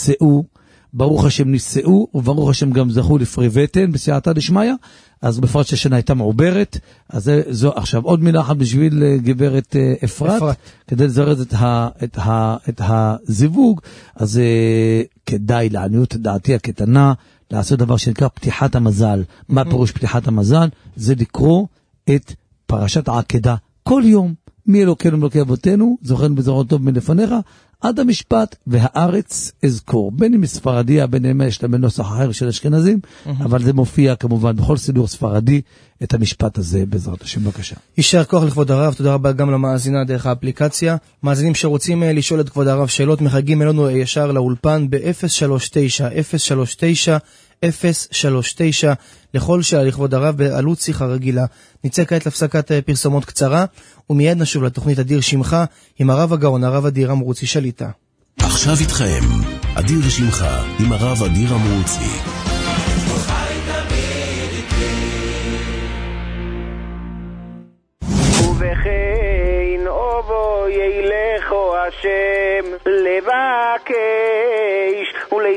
נישאו, וברוך השם גם זכו לפרי ותן, בסייעתא דשמיא, אז בפרט שהשנה הייתה מעוברת, אז זו עכשיו עוד מילה אחת בשביל גברת אפרת, כדי לזרז את הזיווג, אז כדאי לעניות דעתי הקטנה, לעשות דבר שנקרא פתיחת המזל. מה פירוש פתיחת המזל? זה לקרוא את פרשת העקדה כל יום. מי אלוקינו אלוקי אבותינו, זוכרנו בזרעו טוב מלפניך, עד המשפט והארץ אזכור. בין אם ספרדיה, בין אם יש להם נוסח אחר של אשכנזים, אבל זה מופיע כמובן בכל סידור ספרדי את המשפט הזה בעזרת השם. בבקשה. יישר כוח לכבוד הרב, תודה רבה גם למאזינה דרך האפליקציה. מאזינים שרוצים לשאול את כבוד הרב שאלות, מחייגים אלינו ישר לאולפן ב-039 לכל שעה לכבוד הרב בעלות שיחה רגילה. נצא כעת להפסקת פרסומות קצרה, ומיד נשוב לתוכנית אדיר שמך עם הרב הגאון, הרב אדיר אמרוצי שליטה. עכשיו איתכם, אדיר שמך עם הרב אדיר אמרוצי. ובכן אובו ילכו השם לבקש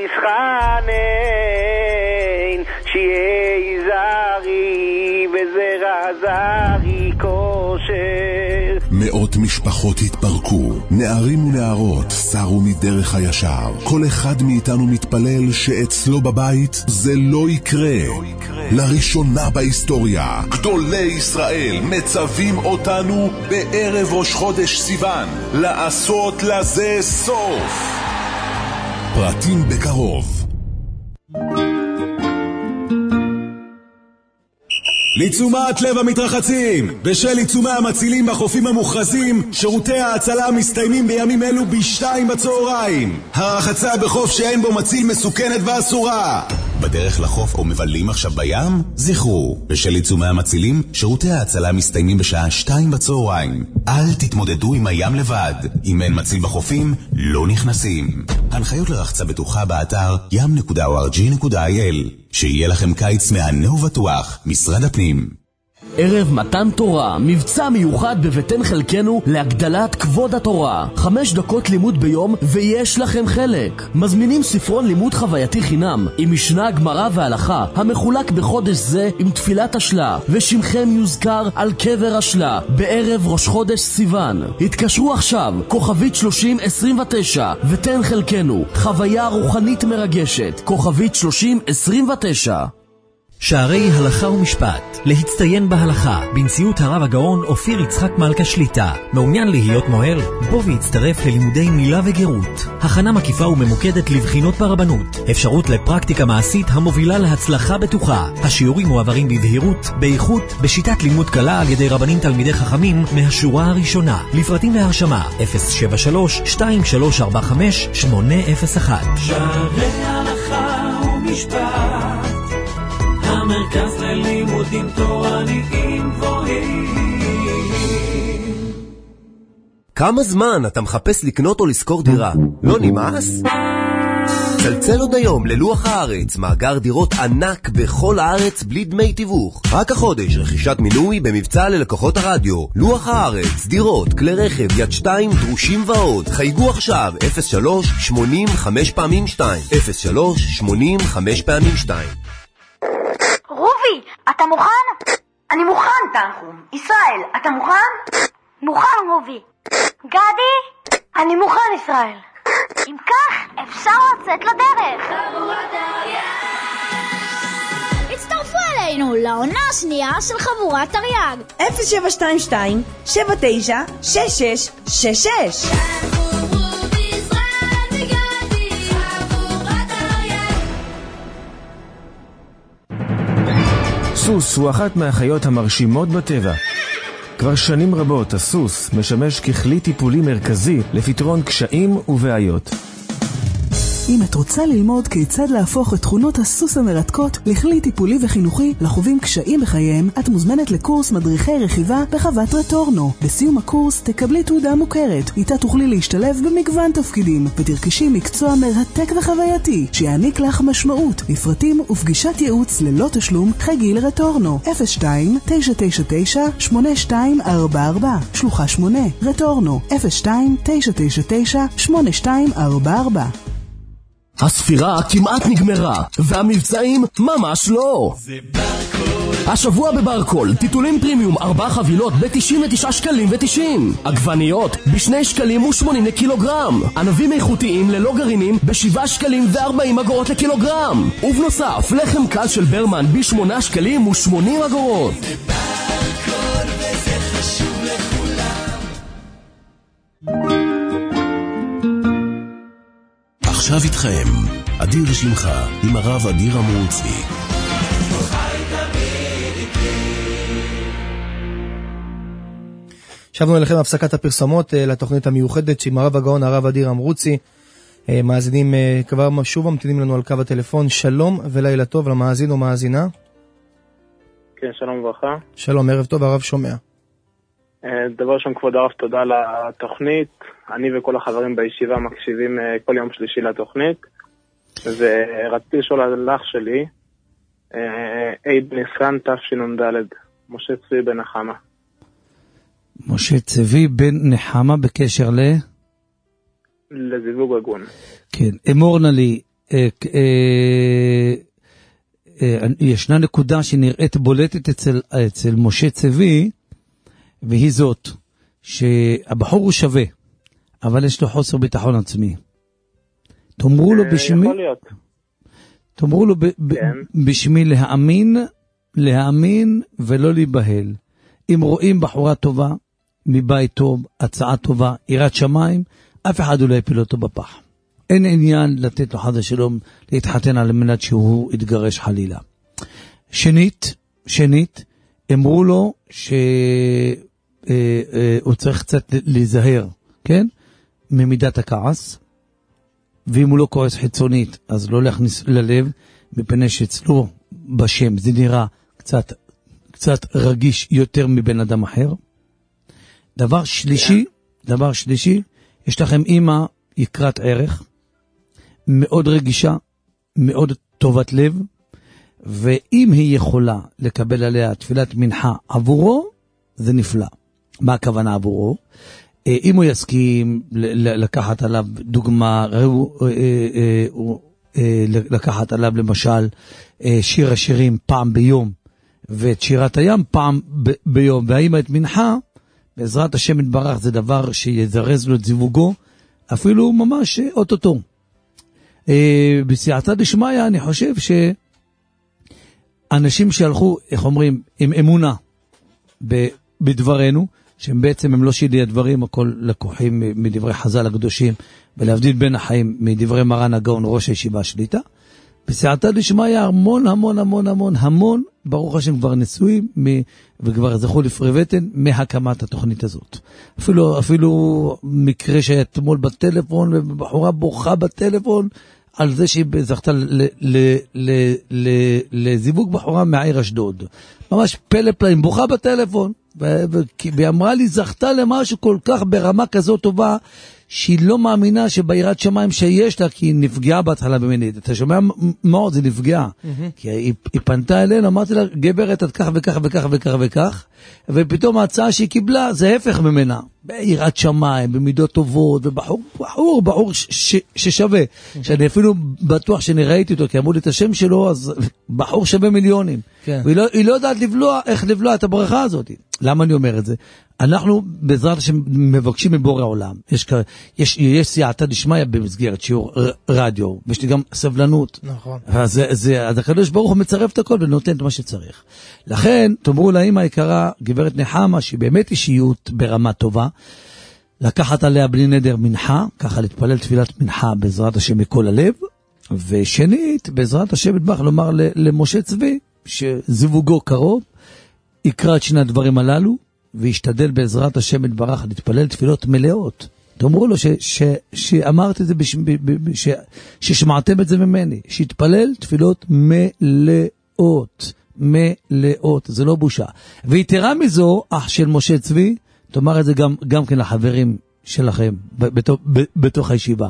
ולהסחנן שיהיה זרי וזרע זרי כושר. מאות משפחות התפרקו, נערים ונערות סרו מדרך הישר. כל אחד מאיתנו מתפלל שאצלו בבית זה לא יקרה. לראשונה בהיסטוריה, גדולי ישראל מצווים אותנו בערב ראש חודש סיוון לעשות לזה סוף. פרטים בקרוב. לתשומת לב המתרחצים, בשל עיצומי המצילים בחופים המוכרזים, שירותי ההצלה מסתיימים בימים אלו ב-14:00. הרחצה בחוף שאין בו מציל מסוכנת ואסורה. בדרך לחוף או מבלים עכשיו בים? זכרו, בשל עיצומי המצילים, שירותי ההצלה מסתיימים בשעה 2 בצהריים. אל תתמודדו עם הים לבד. אם אין מציל בחופים, לא נכנסים. הנחיות לרחצה בטוחה באתר ים.org.il. שיהיה לכם קיץ מהנה ובטוח, משרד הפנים. ערב מתן תורה, מבצע מיוחד בבטן חלקנו להגדלת כבוד התורה. 5 דקות לימוד ביום ויש לכם חלק. מזמינים ספרון לימוד חווייתי חינם עם משנה, גמרא והלכה המחולק בחודש זה עם תפילת השלה, ושמכם יוזכר על קבר השלה בערב ראש חודש סיוון. התקשרו עכשיו, כוכבית 3029, ותן חלקנו חוויה רוחנית מרגשת, כוכבית 3029. שערי הלכה ומשפט, להצטיין בהלכה, בנשיאות הרב הגאון אופיר יצחק מלכה שליטה. מעוניין להיות מוהל? בוא והצטרף ללימודי מילה וגרות. הכנה מקיפה וממוקדת לבחינות ברבנות. אפשרות לפרקטיקה מעשית המובילה להצלחה בטוחה. השיעורים מועברים בבהירות, באיכות, בשיטת לימוד קלה על ידי רבנים תלמידי חכמים מהשורה הראשונה. לפרטים והרשמה 073-2345-801. שערי הלכה ומשפט, המרכז ללימודים תורניים גבוהים. כמה זמן אתה מחפש לקנות או לשכור דירה? לא נמאס? צלצל עוד היום ללוח הארץ, מאגר דירות ענק בכל הארץ בלי דמי תיווך. רק החודש רכישת מינוי במבצע ללקוחות הרדיו. לוח הארץ, דירות, כלי רכב, יד 2, דרושים ועוד. חייגו עכשיו 03-80-5x2 03-80-5x2. רובי, אתה מוכן? אני מוכן, תנחום. ישראל, אתה מוכן? מוכן, רובי. גדי? אני מוכן, ישראל. אם כך, אפשר לצאת לדרך. הצטרפו אלינו לעונה השנייה של חבורת תרי"ג. 0722-796666. סוס הוא אחת מהחיות המרשימות בטבע. כבר שנים רבות הסוס משמש ככלי טיפולי מרכזי לפתרון קשיים ובעיות. אם את רוצה ללמוד כיצד להפוך את תכונות הסוס המרתקות לכלי טיפולי וחינוכי לחווים קשיים בחייהם, את מוזמנת לקורס מדריכי רכיבה בחוות רטורנו. בסיום הקורס תקבלי תעודה מוכרת, איתה תוכלי להשתלב במגוון תפקידים ותרכשי מקצוע מרתק וחווייתי שיעניק לך משמעות. לפרטים ופגישת ייעוץ ללא תשלום חגי לרטורנו 02-999-8244 שלוחה 8 רטורנו 02-999-8244. הספירה כמעט נגמרה, והמבצעים ממש לא. זה ברקול. השבוע בברקול, טיטולים פרימיום 4 חבילות ב-99 שקלים ו-90. עגבניות ב2 שקלים ו80 לקילוגרם. ענבים איכותיים ללא גרעינים ב7 שקלים ו40 אגורות לקילוגרם. ובנוסף, לחם קל של ברמן ב8 שקלים ו80 אגורות. זה ברקול וזה חשוב לכולם. עכשיו איתכם, אדיר שמחה עם הרב אדיר המרוצי. שבנו אליכם הפסקת הפרסומות לתוכנית המיוחדת עם הרב הגאון הרב אדיר המרוצי. מאזינים כבר שוב ממתינים לנו על קו הטלפון. שלום ולילה טוב למאזין או מאזינה. כן, שלום וברכה. שלום, ערב טוב, הרב שומע. דבר ראשון, כבוד הרב, תודה על התוכנית. אני וכל החברים בישיבה מקשיבים כל יום שלישי לתוכנית, ורציתי לשאול על אח שלי, עיד ניסן תשנ"ד, משה צבי בן נחמה. משה צבי בן נחמה בקשר לזיווג הגון. כן, אמורנה לי, ישנה נקודה שנראית בולטת אצל משה צבי, והיא זאת, שהבחור הוא שווה, אבל יש לו חוסר ביטחון עצמי. תאמרו לו בשמי, תאמרו לו בשמי להאמין ולא להיבהל. אם רואים בחורה טובה, מבית טוב, הצעה טובה, יראת שמיים, אף אחד לא יפיל אותו בפח. אין עניין לתת לו חס ושלום להתחתן על מנת שהוא יתגרש חלילה. שנית, אמרו לו שהוא צריך קצת להיזהר, כן? ממידת הכעס, ואם הוא לא כועס חיצונית, אז לא להכניס ללב, מפני שאצלו בשם זה נראה קצת רגיש יותר מבן אדם אחר. דבר שלישי, יש לכם אמא יקרת ערך, מאוד רגישה, מאוד טובת לב, ואם היא יכולה לקבל עליה תפילת מנחה עבורו, זה נפלא. מה הכוונה עבורו? אם הוא יסכים לקחת עליו דוגמה, לקחת עליו למשל שיר השירים פעם ביום, ואת שירת הים פעם ביום, והאמא את מנחה, בעזרת השם יתברך זה דבר שיזרז לו את זיווגו, אפילו ממש אוטוטו. בסייעתא דשמיא אני חושב שאנשים שהלכו, איך אומרים, עם אמונה בדברנו, שהם בעצם הם לא שלי הדברים, הכל לקוחים מדברי חז"ל הקדושים, ולהבדיל בין החיים מדברי מרן הגאון ראש הישיבה שליטה. בסייעתא דשמיא המון, ברוך השם כבר נשואים, וכבר זכו לפרי בטן מהקמת התוכנית הזאת. אפילו מקרה שהיה אתמול בטלפון, ובחורה בוכה בטלפון, על זה שהיא זכתה לזיווג בחורה מהעיר אשדוד. ממש פלא פלאים, בוכה בטלפון, והיא אמרה לי, זכתה למשהו כל כך ברמה כזאת טובה, שהיא לא מאמינה שביראת שמיים שיש לה, כי היא נפגעה בהתחלה במינית. אתה שומע מאוד, זה נפגעה. כי היא פנתה אלינו, אמרתי לה, גברת, את כך וכך וכך וכך וכך, ופתאום ההצעה שהיא קיבלה, זה הפך ממנה. ביראת שמיים, במידות טובות, ובחור ששווה. שאני אפילו בטוח שאני ראיתי אותו, כי אמרו לי את השם שלו, אז בחור שווה מיליונים. והיא לא יודעת איך לבלוע את הברכה הזאת. למה אני אומר את זה? אנחנו בעזרת השם מבקשים מבורא עולם. יש סייעתא דשמיא במסגרת שיעור רדיו, ויש לי גם סבלנות. נכון. אז הקדוש ברוך הוא מצרף את הכל ונותן את מה שצריך. לכן, תאמרו לאמא היקרה, גברת נחמה, שהיא באמת אישיות ברמה טובה, לקחת עליה בלי נדר מנחה, ככה להתפלל תפילת מנחה בעזרת השם מכל הלב, ושנית, בעזרת השם יתברך לומר למשה צבי, שזיווגו קרוב, יקרא את שני הדברים הללו, וישתדל בעזרת השם יתברך להתפלל תפילות מלאות. תאמרו לו שאמרתי את זה, ששמעתם את זה ממני, שיתפלל תפילות מלאות, זה לא בושה. ויתרה מזו, אח של משה צבי, תאמר את זה גם כן לחברים שלכם, בתוך הישיבה.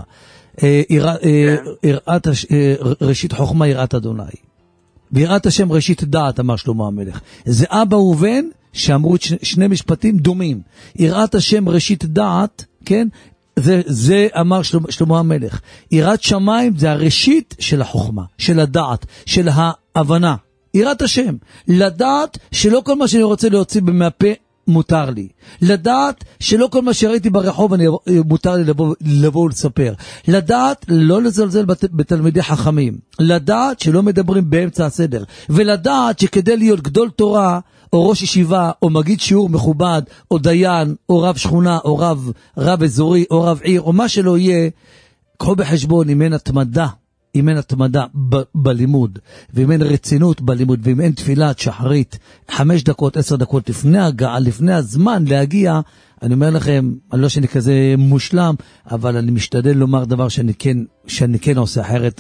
ראשית חוכמה יראת אדוני. ויראת השם ראשית דעת, אמר שלמה המלך. זה אבא ובן שאמרו שני משפטים דומים. יראת השם ראשית דעת, כן? זה אמר שלמה המלך. יראת שמיים זה הראשית של החוכמה, של הדעת, של ההבנה. יראת השם. לדעת שלא כל מה שאני רוצה להוציא במפה מותר לי. לדעת שלא כל מה שראיתי ברחוב מותר לי לבוא ולספר. לדעת לא לזלזל בתלמידי חכמים. לדעת שלא מדברים באמצע הסדר. ולדעת שכדי להיות גדול תורה, או ראש ישיבה, או מגיד שיעור מכובד, או דיין, או רב שכונה, או רב אזורי, או רב עיר, או מה שלא יהיה, קחו בחשבון אם אין התמדה בלימוד, ואם אין רצינות בלימוד, ואם אין תפילת שחרית 5 דקות, 10 דקות לפני הגעה, לפני הזמן להגיע, אני אומר לכם, אני לא שאני כזה מושלם, אבל אני משתדל לומר דבר שאני כן עושה אחרת.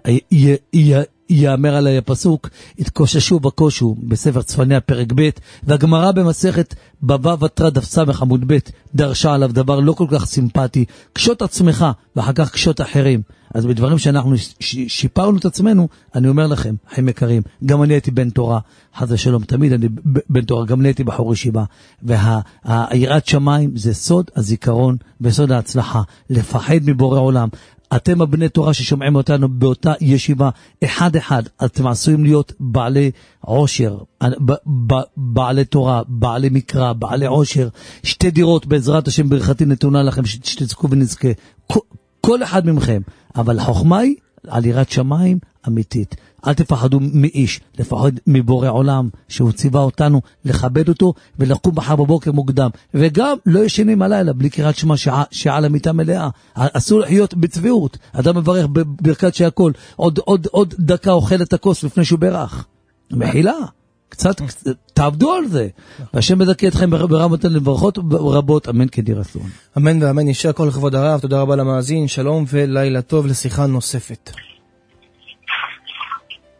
יאמר עליי הפסוק, התקוששו בקושו, בספר צפניה פרק ב', והגמרא במסכת בבא בתרא דף סמך עמוד ב' דרשה עליו דבר לא כל כך סימפטי, קשות עצמך ואחר כך קשות אחרים. אז בדברים שאנחנו שיפרנו את עצמנו, אני אומר לכם, אחים יקרים, גם אני הייתי בן תורה, חס ושלום, תמיד אני בן תורה, גם אני הייתי בחור ישיבה, והיראת שמיים זה סוד הזיכרון וסוד ההצלחה, לפחד מבורא עולם. אתם הבני תורה ששומעים אותנו באותה ישיבה, אחד, אתם עשויים להיות בעלי עושר, בעלי תורה, בעלי מקרא, בעלי עושר, 2 דירות בעזרת השם ברכתי נתונה לכם, שתזכו ונזכה, כל אחד ממכם, אבל החוכמה היא על יראת שמיים אמיתית. אל תפחדו מאיש, לפחד מבורא עולם שהוא ציווה אותנו לכבד אותו ולקום מחר בבוקר מוקדם, וגם לא ישנים הלילה בלי קריאת שמע שעה למיטה מלאה. אסור לחיות בצביעות. אדם מברך בברכת שהכל עוד דקה אוכל את הכוס לפני שהוא ברך. מחילה, קצת תעבדו על זה. והשם מזכה אתכם ברמות לברכות רבות, אמן כדי רצון. אמן ואמן, יישר כל כבוד הרב. תודה רבה למאזין, שלום ולילה טוב. לשיחה נוספת.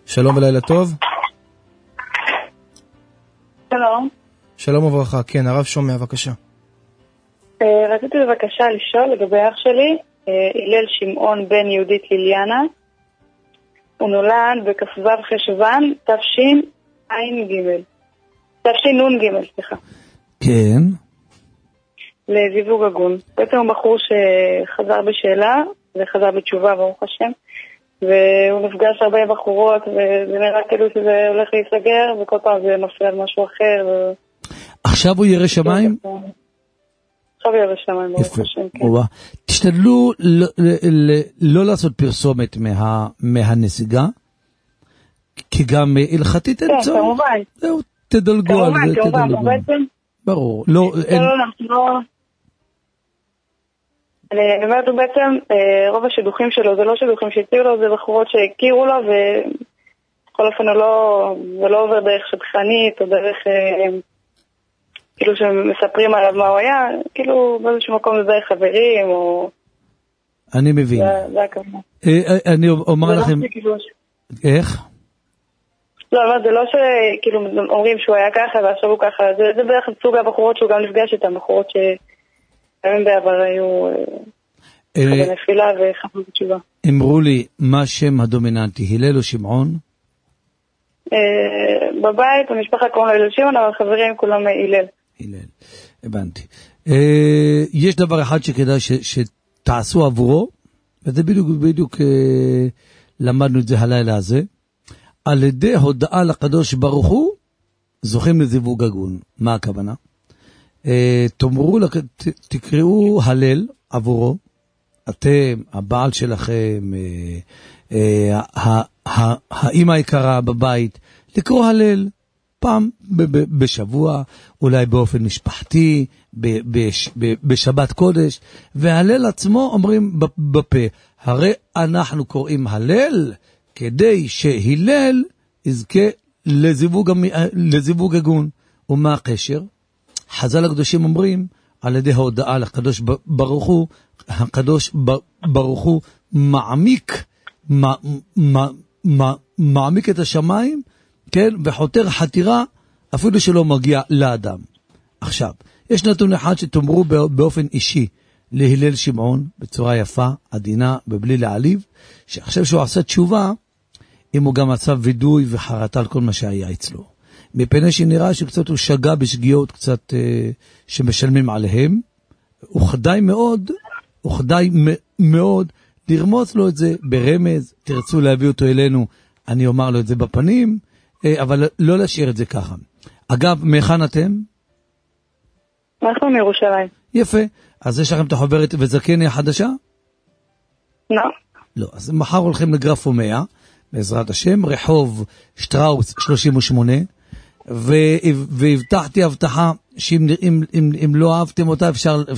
שלום ולילה טוב. שלום. שלום וברכה, כן, הרב שומע, בבקשה. רציתי בבקשה לשאול לגבי אח שלי, הלל שמעון בן יהודית ליליאנה. הוא נולד בכ"ו חשוון תשנ"ג, סליחה. כן. לזיווג הגון. בעצם הוא בחור שחזר בשאלה וחזר בתשובה, ברוך השם, והוא נפגש הרבה בחורות, וזה נראה כאילו שזה הולך להיסגר, וכל פעם זה מפריע על משהו אחר. עכשיו הוא ירא שמיים? עכשיו הוא ירא שמיים, ברוך השם, כן. תשתדלו לא לעשות פרסומת מהנסיגה, כי גם הלכתית אין צורך. כן, כמובן. זהו, תדלגו על זה, תדלגו. ברור. לא, אני אומרת, הוא בעצם, רוב השידוכים שלו, זה לא שידוכים שהציעו לו, זה בחורות שהכירו לו, ובכל אופן הוא לא עובר דרך שטחנית, או דרך, כאילו שמספרים עליו מה הוא היה, כאילו באיזשהו מקום זה דרך חברים, או... אני מבין. זה הכוונה. אני אומר לכם... איך? לא, זה לא שכאילו אומרים שהוא היה ככה ועכשיו הוא ככה, זה בערך סוג הבחורות שהוא גם נפגש איתן, בחורות שהם בעבר היו בנפילה וחפו בתשובה. אמרו לי, מה השם הדומיננטי, הלל או שמעון? בבית, במשפחה קוראים לו הלל שמעון, אבל חברים כולם הלל. הלל, הבנתי. יש דבר אחד שכדאי שתעשו עבורו, וזה בדיוק למדנו את זה הלילה הזה, על ידי הודעה לקדוש ברוך הוא, זוכים לזיווג הגון. מה הכוונה? תקראו הלל עבורו, אתם, הבעל שלכם, האמא היקרה בבית, לקרוא הלל פעם בשבוע, אולי באופן משפחתי, בשבת קודש, והלל עצמו אומרים בפה, הרי אנחנו קוראים הלל, כדי שהלל יזכה לזיווג הגון. ומה הקשר? חז"ל הקדושים אומרים, על ידי ההודעה לקדוש ברוך הוא, הקדוש ברוך הוא מעמיק את השמיים, כן? וחותר חתירה, אפילו שלא מגיע לאדם. עכשיו, יש נתון אחד שתאמרו באופן אישי, להלל שמעון, בצורה יפה, עדינה, ובלי להעליב, שעכשיו שהוא עשה תשובה, אם הוא גם עשה וידוי וחרטה על כל מה שהיה אצלו. מפני שנראה שקצת הוא שגע בשגיאות קצת שמשלמים עליהם, הוא כדאי מאוד לרמוץ לו את זה ברמז, תרצו להביא אותו אלינו, אני אומר לו את זה בפנים, אבל לא להשאיר את זה ככה. אגב, מהיכן אתם? אנחנו מירושלים. יפה. אז יש לכם את החוברת וזקני החדשה? לא. לא, אז מחר הולכים לגרפומיה, בעזרת השם, רחוב שטראוס 38, והבטחתי הבטחה שאם לא אהבתם אותה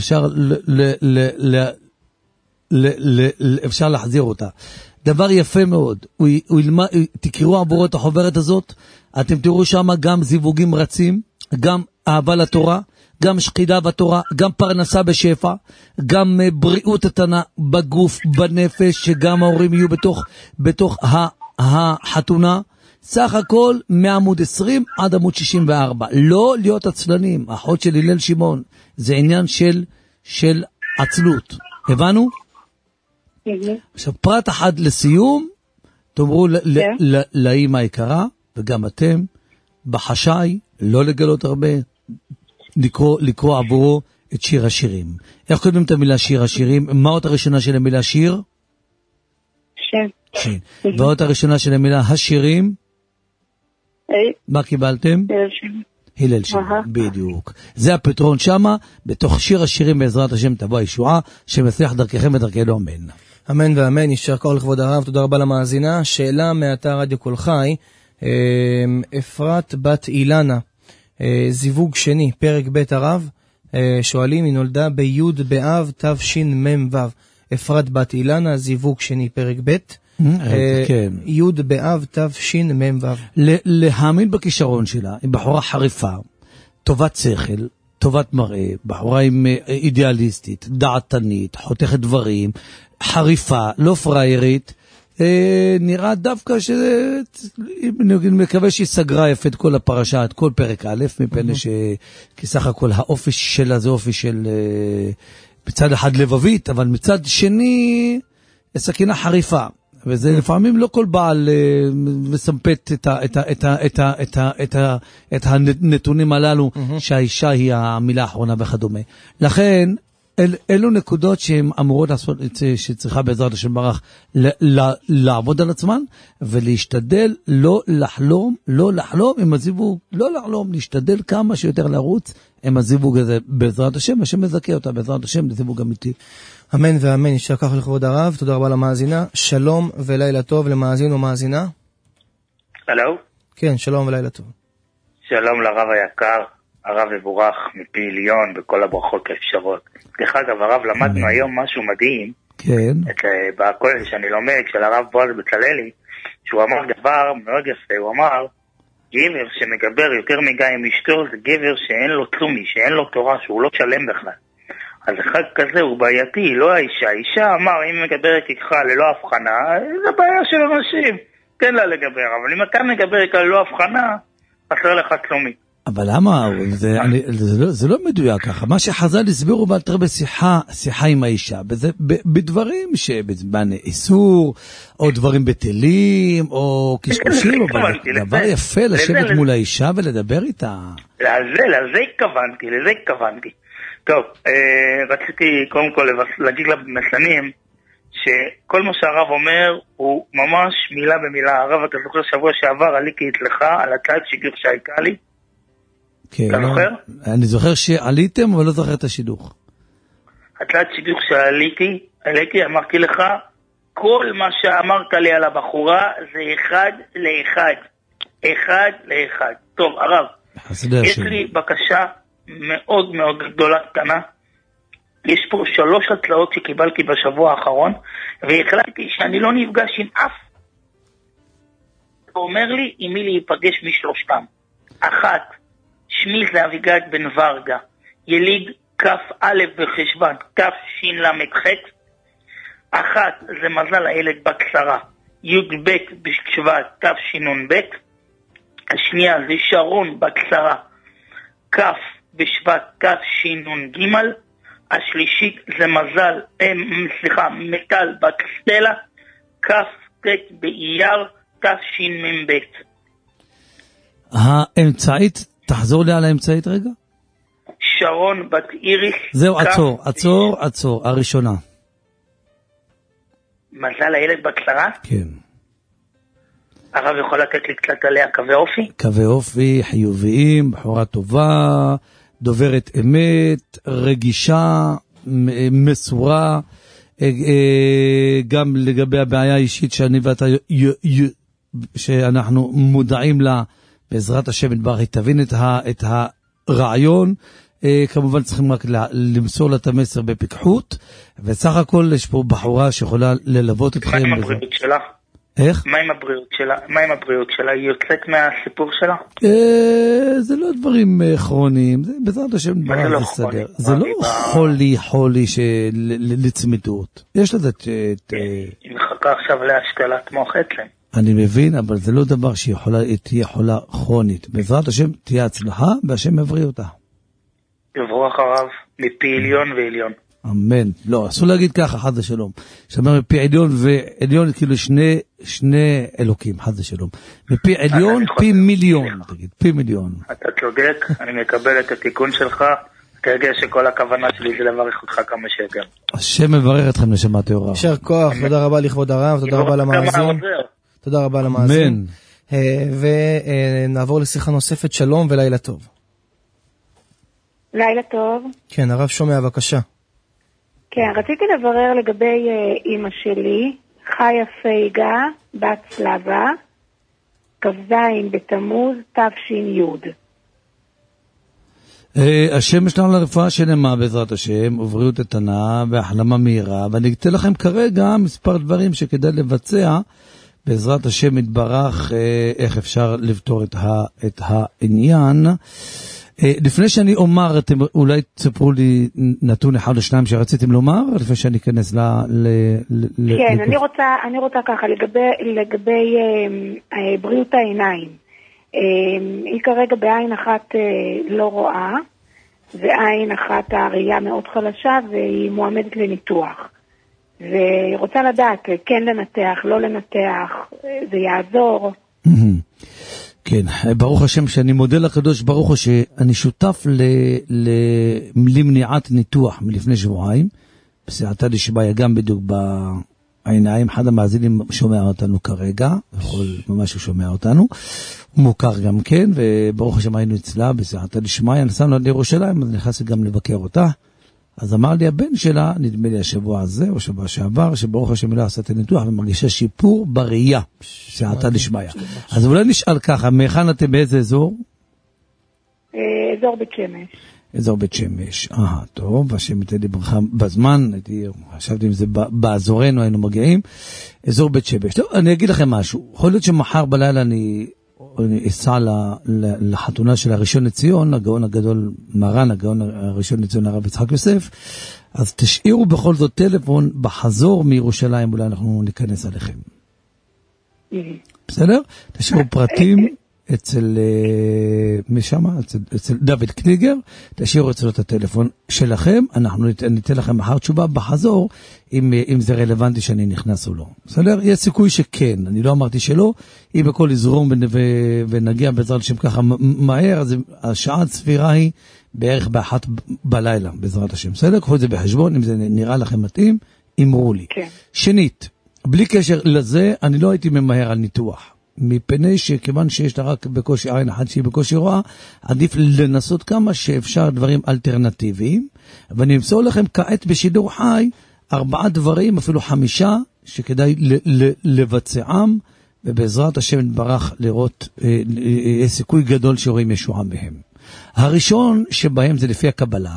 אפשר להחזיר אותה. דבר יפה מאוד, תקראו עבורו את החוברת הזאת, אתם תראו שם גם זיווגים רצים, גם אהבה לתורה, גם שחידה בתורה, גם פרנסה בשפע, גם בריאות התנה בגוף, בנפש, שגם ההורים יהיו בתוך החתונה. סך הכל מעמוד 20 עד עמוד 64. לא להיות עצלנים, אחות של הלל שמעון, זה עניין של עצלות. הבנו? עכשיו פרט אחד לסיום, תאמרו לאמא היקרה, וגם אתם, בחשאי, לא לגלות הרבה, לקרוא עבורו את שיר השירים. איך קודמים את המילה שיר השירים? מה עוד הראשונה של המילה שיר? שין. ועוד הראשונה של המילה השירים? מה קיבלתם? הלל שמעון, בדיוק. זה הפתרון שמה, בתוך שיר השירים בעזרת השם תבוא הישועה, שמצליח דרככם ודרכנו, אמן. אמן ואמן, יישר כוח לכבוד הרב, תודה רבה למאזינה. שאלה מאתר רדיו קול חי, אפרת בת אילנה, זיווג שני, פרק ב' הרב, שואלים, היא נולדה בי' באב תשמ"ו. אפרת בת אילנה, זיווג שני, פרק ב', י' באב תשמ"ו. להאמין בכישרון שלה, היא בחורה חריפה, טובת שכל, טובת מראה, בחורה עם אידיאליסטית, דעתנית, חותכת דברים, חריפה, לא פריירית, נראה דווקא אני מקווה שהיא סגרה יפה את כל הפרשה, את כל פרק א', מפני שכסך הכל האופי שלה זה אופי של מצד אחד לבבית, אבל מצד שני סכינה חריפה. וזה לפעמים לא כל בעל מסמפת את הנתונים הללו שהאישה היא המילה האחרונה וכדומה. לכן אלו נקודות שהן אמורות לעשות, שצריכה בעזרת השם ברח לעבוד על עצמן ולהשתדל לא לחלום עם הזיווג, לא לחלום, להשתדל כמה שיותר לרוץ עם הזיווג הזה בעזרת השם, השם מזכה אותה בעזרת השם לזיווג אמיתי. אמן ואמן, יישר כוח לכבוד הרב, תודה רבה למאזינה, שלום ולילה טוב למאזין או מאזינה. הלו? כן, שלום ולילה טוב. שלום לרב היקר, הרב מבורך מפי עליון בכל הברכות האפשרות. דרך אגב, הרב למדנו היום משהו מדהים, כן. בכולל שאני לומד, של הרב בועז בצללי, שהוא אמר דבר מאוד יפה, הוא אמר, גבר שמגבר יותר מגע עם אשתו, זה גבר שאין לו תלומי, שאין לו תורה, שהוא לא שלם בכלל. אז אחד כזה הוא בעייתי, לא האישה. האישה אמר, אם מדברת איתך ללא הבחנה, זה בעיה של אנשים, תן לה לגבר, אבל אם אתה מדבר איתך ללא הבחנה, חסר לך תלומי. אבל למה? זה לא מדויק ככה. מה שחז"ל הסבירו באלתר בשיחה עם האישה, בדברים שבזמן איסור, או דברים בטלים, או קשקושים, אבל דבר יפה לשבת מול האישה ולדבר איתה. לזה התכוונתי. טוב, רציתי קודם כל להגיד למסנים, שכל מה שהרב אומר הוא ממש מילה במילה. הרב, אתה זוכר שבוע שעבר עליתי אצלך על הצעת שידוך שהייתה לי? כן, אתה זוכר? אני זוכר שעליתם, אבל לא זוכר את השידוך. הצעת שידוך שעליתי, אמרתי לך, כל מה שאמרת לי על הבחורה זה אחד לאחד. טוב, הרב, יש לי בקשה מאוד מאוד גדולה קטנה. יש פה 3 הצעות שקיבלתי בשבוע האחרון, והחלטתי שאני לא נפגש עם אף. הוא אומר לי עם מי להיפגש משלושתם. 1, שמי זה אביגד בן ורגה, יליד כ"א בחשבן, תשל"ח. 1 זה מזל הילד בקצרה, י"ב בשבט תשנ"ב. השנייה זה שרון בקצרה, כ' בשבט תשנ"ג. השלישית זה מטל בקסטלה, כ"ט באייר תשמ"ב. האמצעית, תחזור לי על האמצעית רגע. שרון בת איריס. זהו, עצור, הראשונה. מזל הילד בקצרה? כן. הרב יכול לתת לי קצת עליה קווי אופי? קווי אופי, חיוביים, בחורה טובה, דוברת אמת, רגישה, מסורה, גם לגבי הבעיה האישית שאני ואתה, שאנחנו מודעים לה, בעזרת השם יתברך, תבין את הרעיון, כמובן צריכים רק למסור לה את המסר בפיקחות, וסך הכל יש פה בחורה שיכולה ללוות אתכם. מה עם הבריאות שלה? איך? מה עם הבריאות שלה? היא יוצאת מהסיפור שלה? זה לא דברים כרוניים, בעזרת השם יתברך לסדר. זה לא חולי לצמיתות. יש לזה היא מחכה עכשיו להשתלת מוח עצם. אני מבין, אבל זה לא דבר שתהיה חולה כרונית. בעזרת השם תהיה הצלחה, והשם יבריא אותה. יברך הרב, מפי עליון ועליון. אמן. לא, אסור להגיד ככה, חד ושלום. שאומר מפי עליון ועליון, כאילו שני אלוקים, חד ושלום. מפי עליון, פי מיליון, תגיד, פי מיליון. אתה צודק, אני מקבל את התיקון שלך. אתה יודע שכל הכוונה שלי זה לברך אותך כמה שיותר. השם מברך אתכם נשמה טהורה. יישר כוח, תודה רבה לכבוד הרב, תודה רבה למאזין. תודה רבה למאזין. ונעבור לשיחה נוספת, שלום ולילה טוב. לילה טוב. כן, הרב שומע, בבקשה. כן, רציתי לברר לגבי אמא שלי, חיה פייגה, בת סלבה, כ"ז בתמוז תש"י. השם ישלח לרפואה שלמה בעזרת השם, ובריאות איתנה והחלמה מהירה, ואני אתן לכם כרגע מספר דברים שכדאי לבצע, בעזרת השם יתברך, איך אפשר לפתור את העניין. לפני שאני אומר, אתם אולי תספרו לי נתון אחד או שניים שרציתם לומר, לפני שאני אכנס כן, אני רוצה ככה, לגבי בריאות העיניים. היא כרגע בעין אחת לא רואה, ועין אחת הראייה מאוד חלשה, והיא מועמדת לניתוח. והיא רוצה לדעת, כן לנתח, לא לנתח, זה יעזור. כן, ברוך השם שאני מודה לקדוש ברוך הוא שאני שותף למניעת ניתוח מלפני שבועיים, בסייעתא דשמיא גם בדיוק בעיניים, אחד המאזינים שומע אותנו כרגע, ממש הוא שומע אותנו, הוא מוכר גם כן, וברוך השם היינו אצלה בסייעתא דשמיא, נסענו עד לירושלים, אז נכנסתי גם לבקר אותה, אז אמר לי הבן שלה, נדמה לי השבוע הזה או שבוע שעבר, שברוך השם לא עשה את הניתוח, ומרגישה שיפור בראייה, סייעתא דשמיא. אז אולי נשאל ככה, מאיכן אתם באיזה אזור? אזור בית שמש. אזור בית שמש, טוב, השם ייתן לי ברכה בזמן, חשבתי אם זה באזורנו היינו מגיעים, אזור בית שמש. טוב, אני אגיד לכם משהו, יכול להיות שמחר בלילה אני אסע לחתונה של הראשון לציון, הגאון הגדול מרן, הגאון הראשון לציון הרב יצחק יוסף, אז תשאירו בכל זאת טלפון בחזור מירושלים, אולי אנחנו ניכנס עליכם. בסדר? תשאירו פרטים אצל אצל דוד קניגר, תשאירו אצלו את הטלפון שלכם, אנחנו ניתן לכם מחר תשובה בחזור, אם זה רלוונטי שאני נכנס או לא. בסדר? יש סיכוי שכן, אני לא אמרתי שלא, אם הכל יזרום ונגיע בעזרת השם ככה מהר, אז השעה הספירה היא בערך באחת בלילה, בעזרת השם. בסדר? קחו את זה בחשבון, אם זה נראה לכם מתאים, אמרו לי. כן. שנית, בלי קשר לזה, אני לא הייתי ממהר על ניתוח. מפני שכיוון שיש לה רק בקושי עין אחד שהיא בקושי רואה, עדיף לנסות כמה שאפשר דברים אלטרנטיביים, ואני אמסור לכם כעת בשידור חי 4 דברים, אפילו 5, שכדאי לבצעם, ובעזרת השם נתברך לראות, יש סיכוי גדול שרואים ישועה מהם. הראשון שבהם זה לפי הקבלה,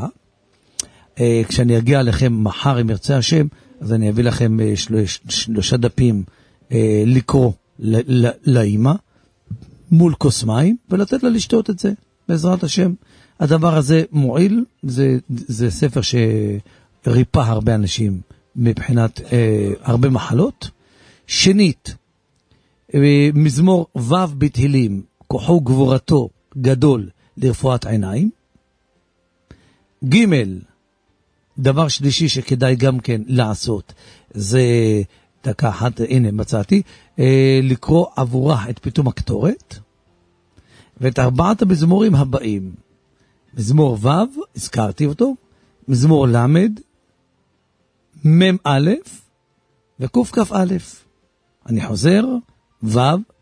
כשאני אגיע לכם מחר אם ירצה השם, אז אני אביא לכם 3 דפים לקרוא, לאמא מול כוס מים ולתת לה לשתות את זה בעזרת השם. הדבר הזה מועיל, זה ספר שריפא הרבה אנשים מבחינת הרבה מחלות. שנית, מזמור ו' בתהילים, כוחו גבורתו גדול לרפואת עיניים. ג' דבר שלישי שכדאי גם כן לעשות, זה דקה אחת, הנה מצאתי, לקרוא עבורה את פתאום הקטורת, ואת 4 המזמורים הבאים. מזמור ו', הזכרתי אותו, מזמור למד, מם א', וקוף כף א'. אני חוזר, ו',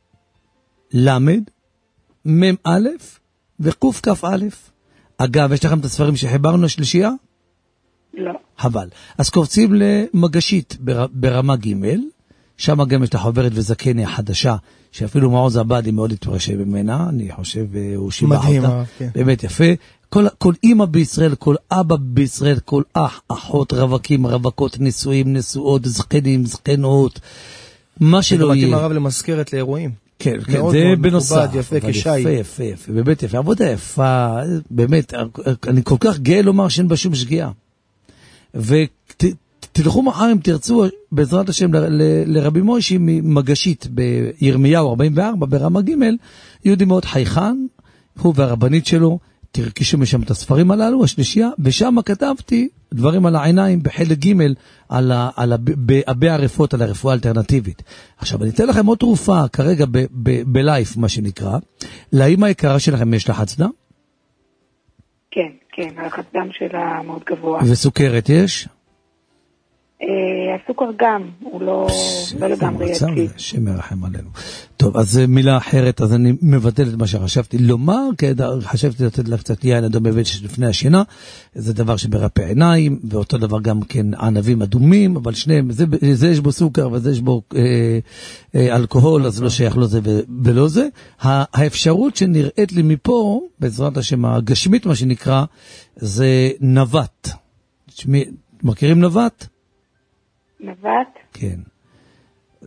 למד, מם א', וקוף כף א'. אגב, יש לכם את הספרים שחיברנו השלישייה? לא. אבל. אז קופצים למגשית ברמה ג', שם גם יש את החוברת וזקני החדשה, שאפילו מעוז עבדי מאוד התפרש ממנה, אני חושב, הוא שיבח אותה. כן. באמת יפה. כל אמא בישראל, כל אבא בישראל, כל אח, אחות, רווקים, רווקות, נשואים, נשואות, זקנים, זקנות, מה שלא יהיה. ומתאים הרב למזכרת לאירועים. כן, זה בנוסף. יפה כשי. יפה, באמת יפה. עבודה יפה, באמת, אני כל כך גאה לומר שאין בה שום שגיאה. ותלכו מחר אם תרצו בעזרת השם לרבי מוישי ממגשית בירמיהו 44 ברמה ג', יהודי מאוד חייכן, הוא והרבנית שלו, תרקישו משם את הספרים הללו, השלישייה, ושם כתבתי דברים על העיניים בחלק ג' באבי הרפואות, על הרפואה האלטרנטיבית. עכשיו אני אתן לכם עוד תרופה כרגע בלייף מה שנקרא, לאמא היקרה שלכם יש לחץ דם? כן. כן, הלחץ דם שלה מאוד גבוה. וסוכרת יש? הסוכר גם, הוא לא לגמרי יציב. השם ירחם עלינו. טוב, אז מילה אחרת, אז אני מבטל את מה שחשבתי לומר, חשבתי לתת לה קצת יין אדום בבית לפני השינה, זה דבר שמרפא עיניים, ואותו דבר גם כן ענבים אדומים, אבל שניהם, זה יש בו סוכר, וזה יש בו אלכוהול, אז לא שייך לו זה ולא זה. האפשרות שנראית לי מפה, בעזרת השם הגשמית מה שנקרא, זה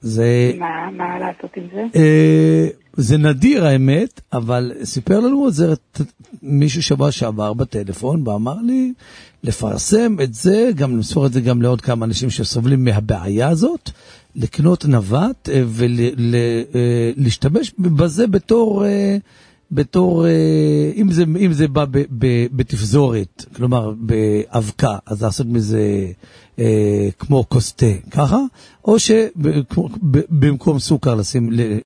מה לעשות עם זה? זה נדיר האמת, אבל סיפר לנו את זה מישהו שבוע שעבר בטלפון, ואמר לי לפרסם את זה, גם למסור את זה גם לעוד כמה אנשים שסובלים מהבעיה הזאת, לקנות נווט ולהשתמש בזה בתור אם זה בא בתפזורת, כלומר באבקה, אז לעשות מזה כמו קוסטה, ככה, או שבמקום סוכר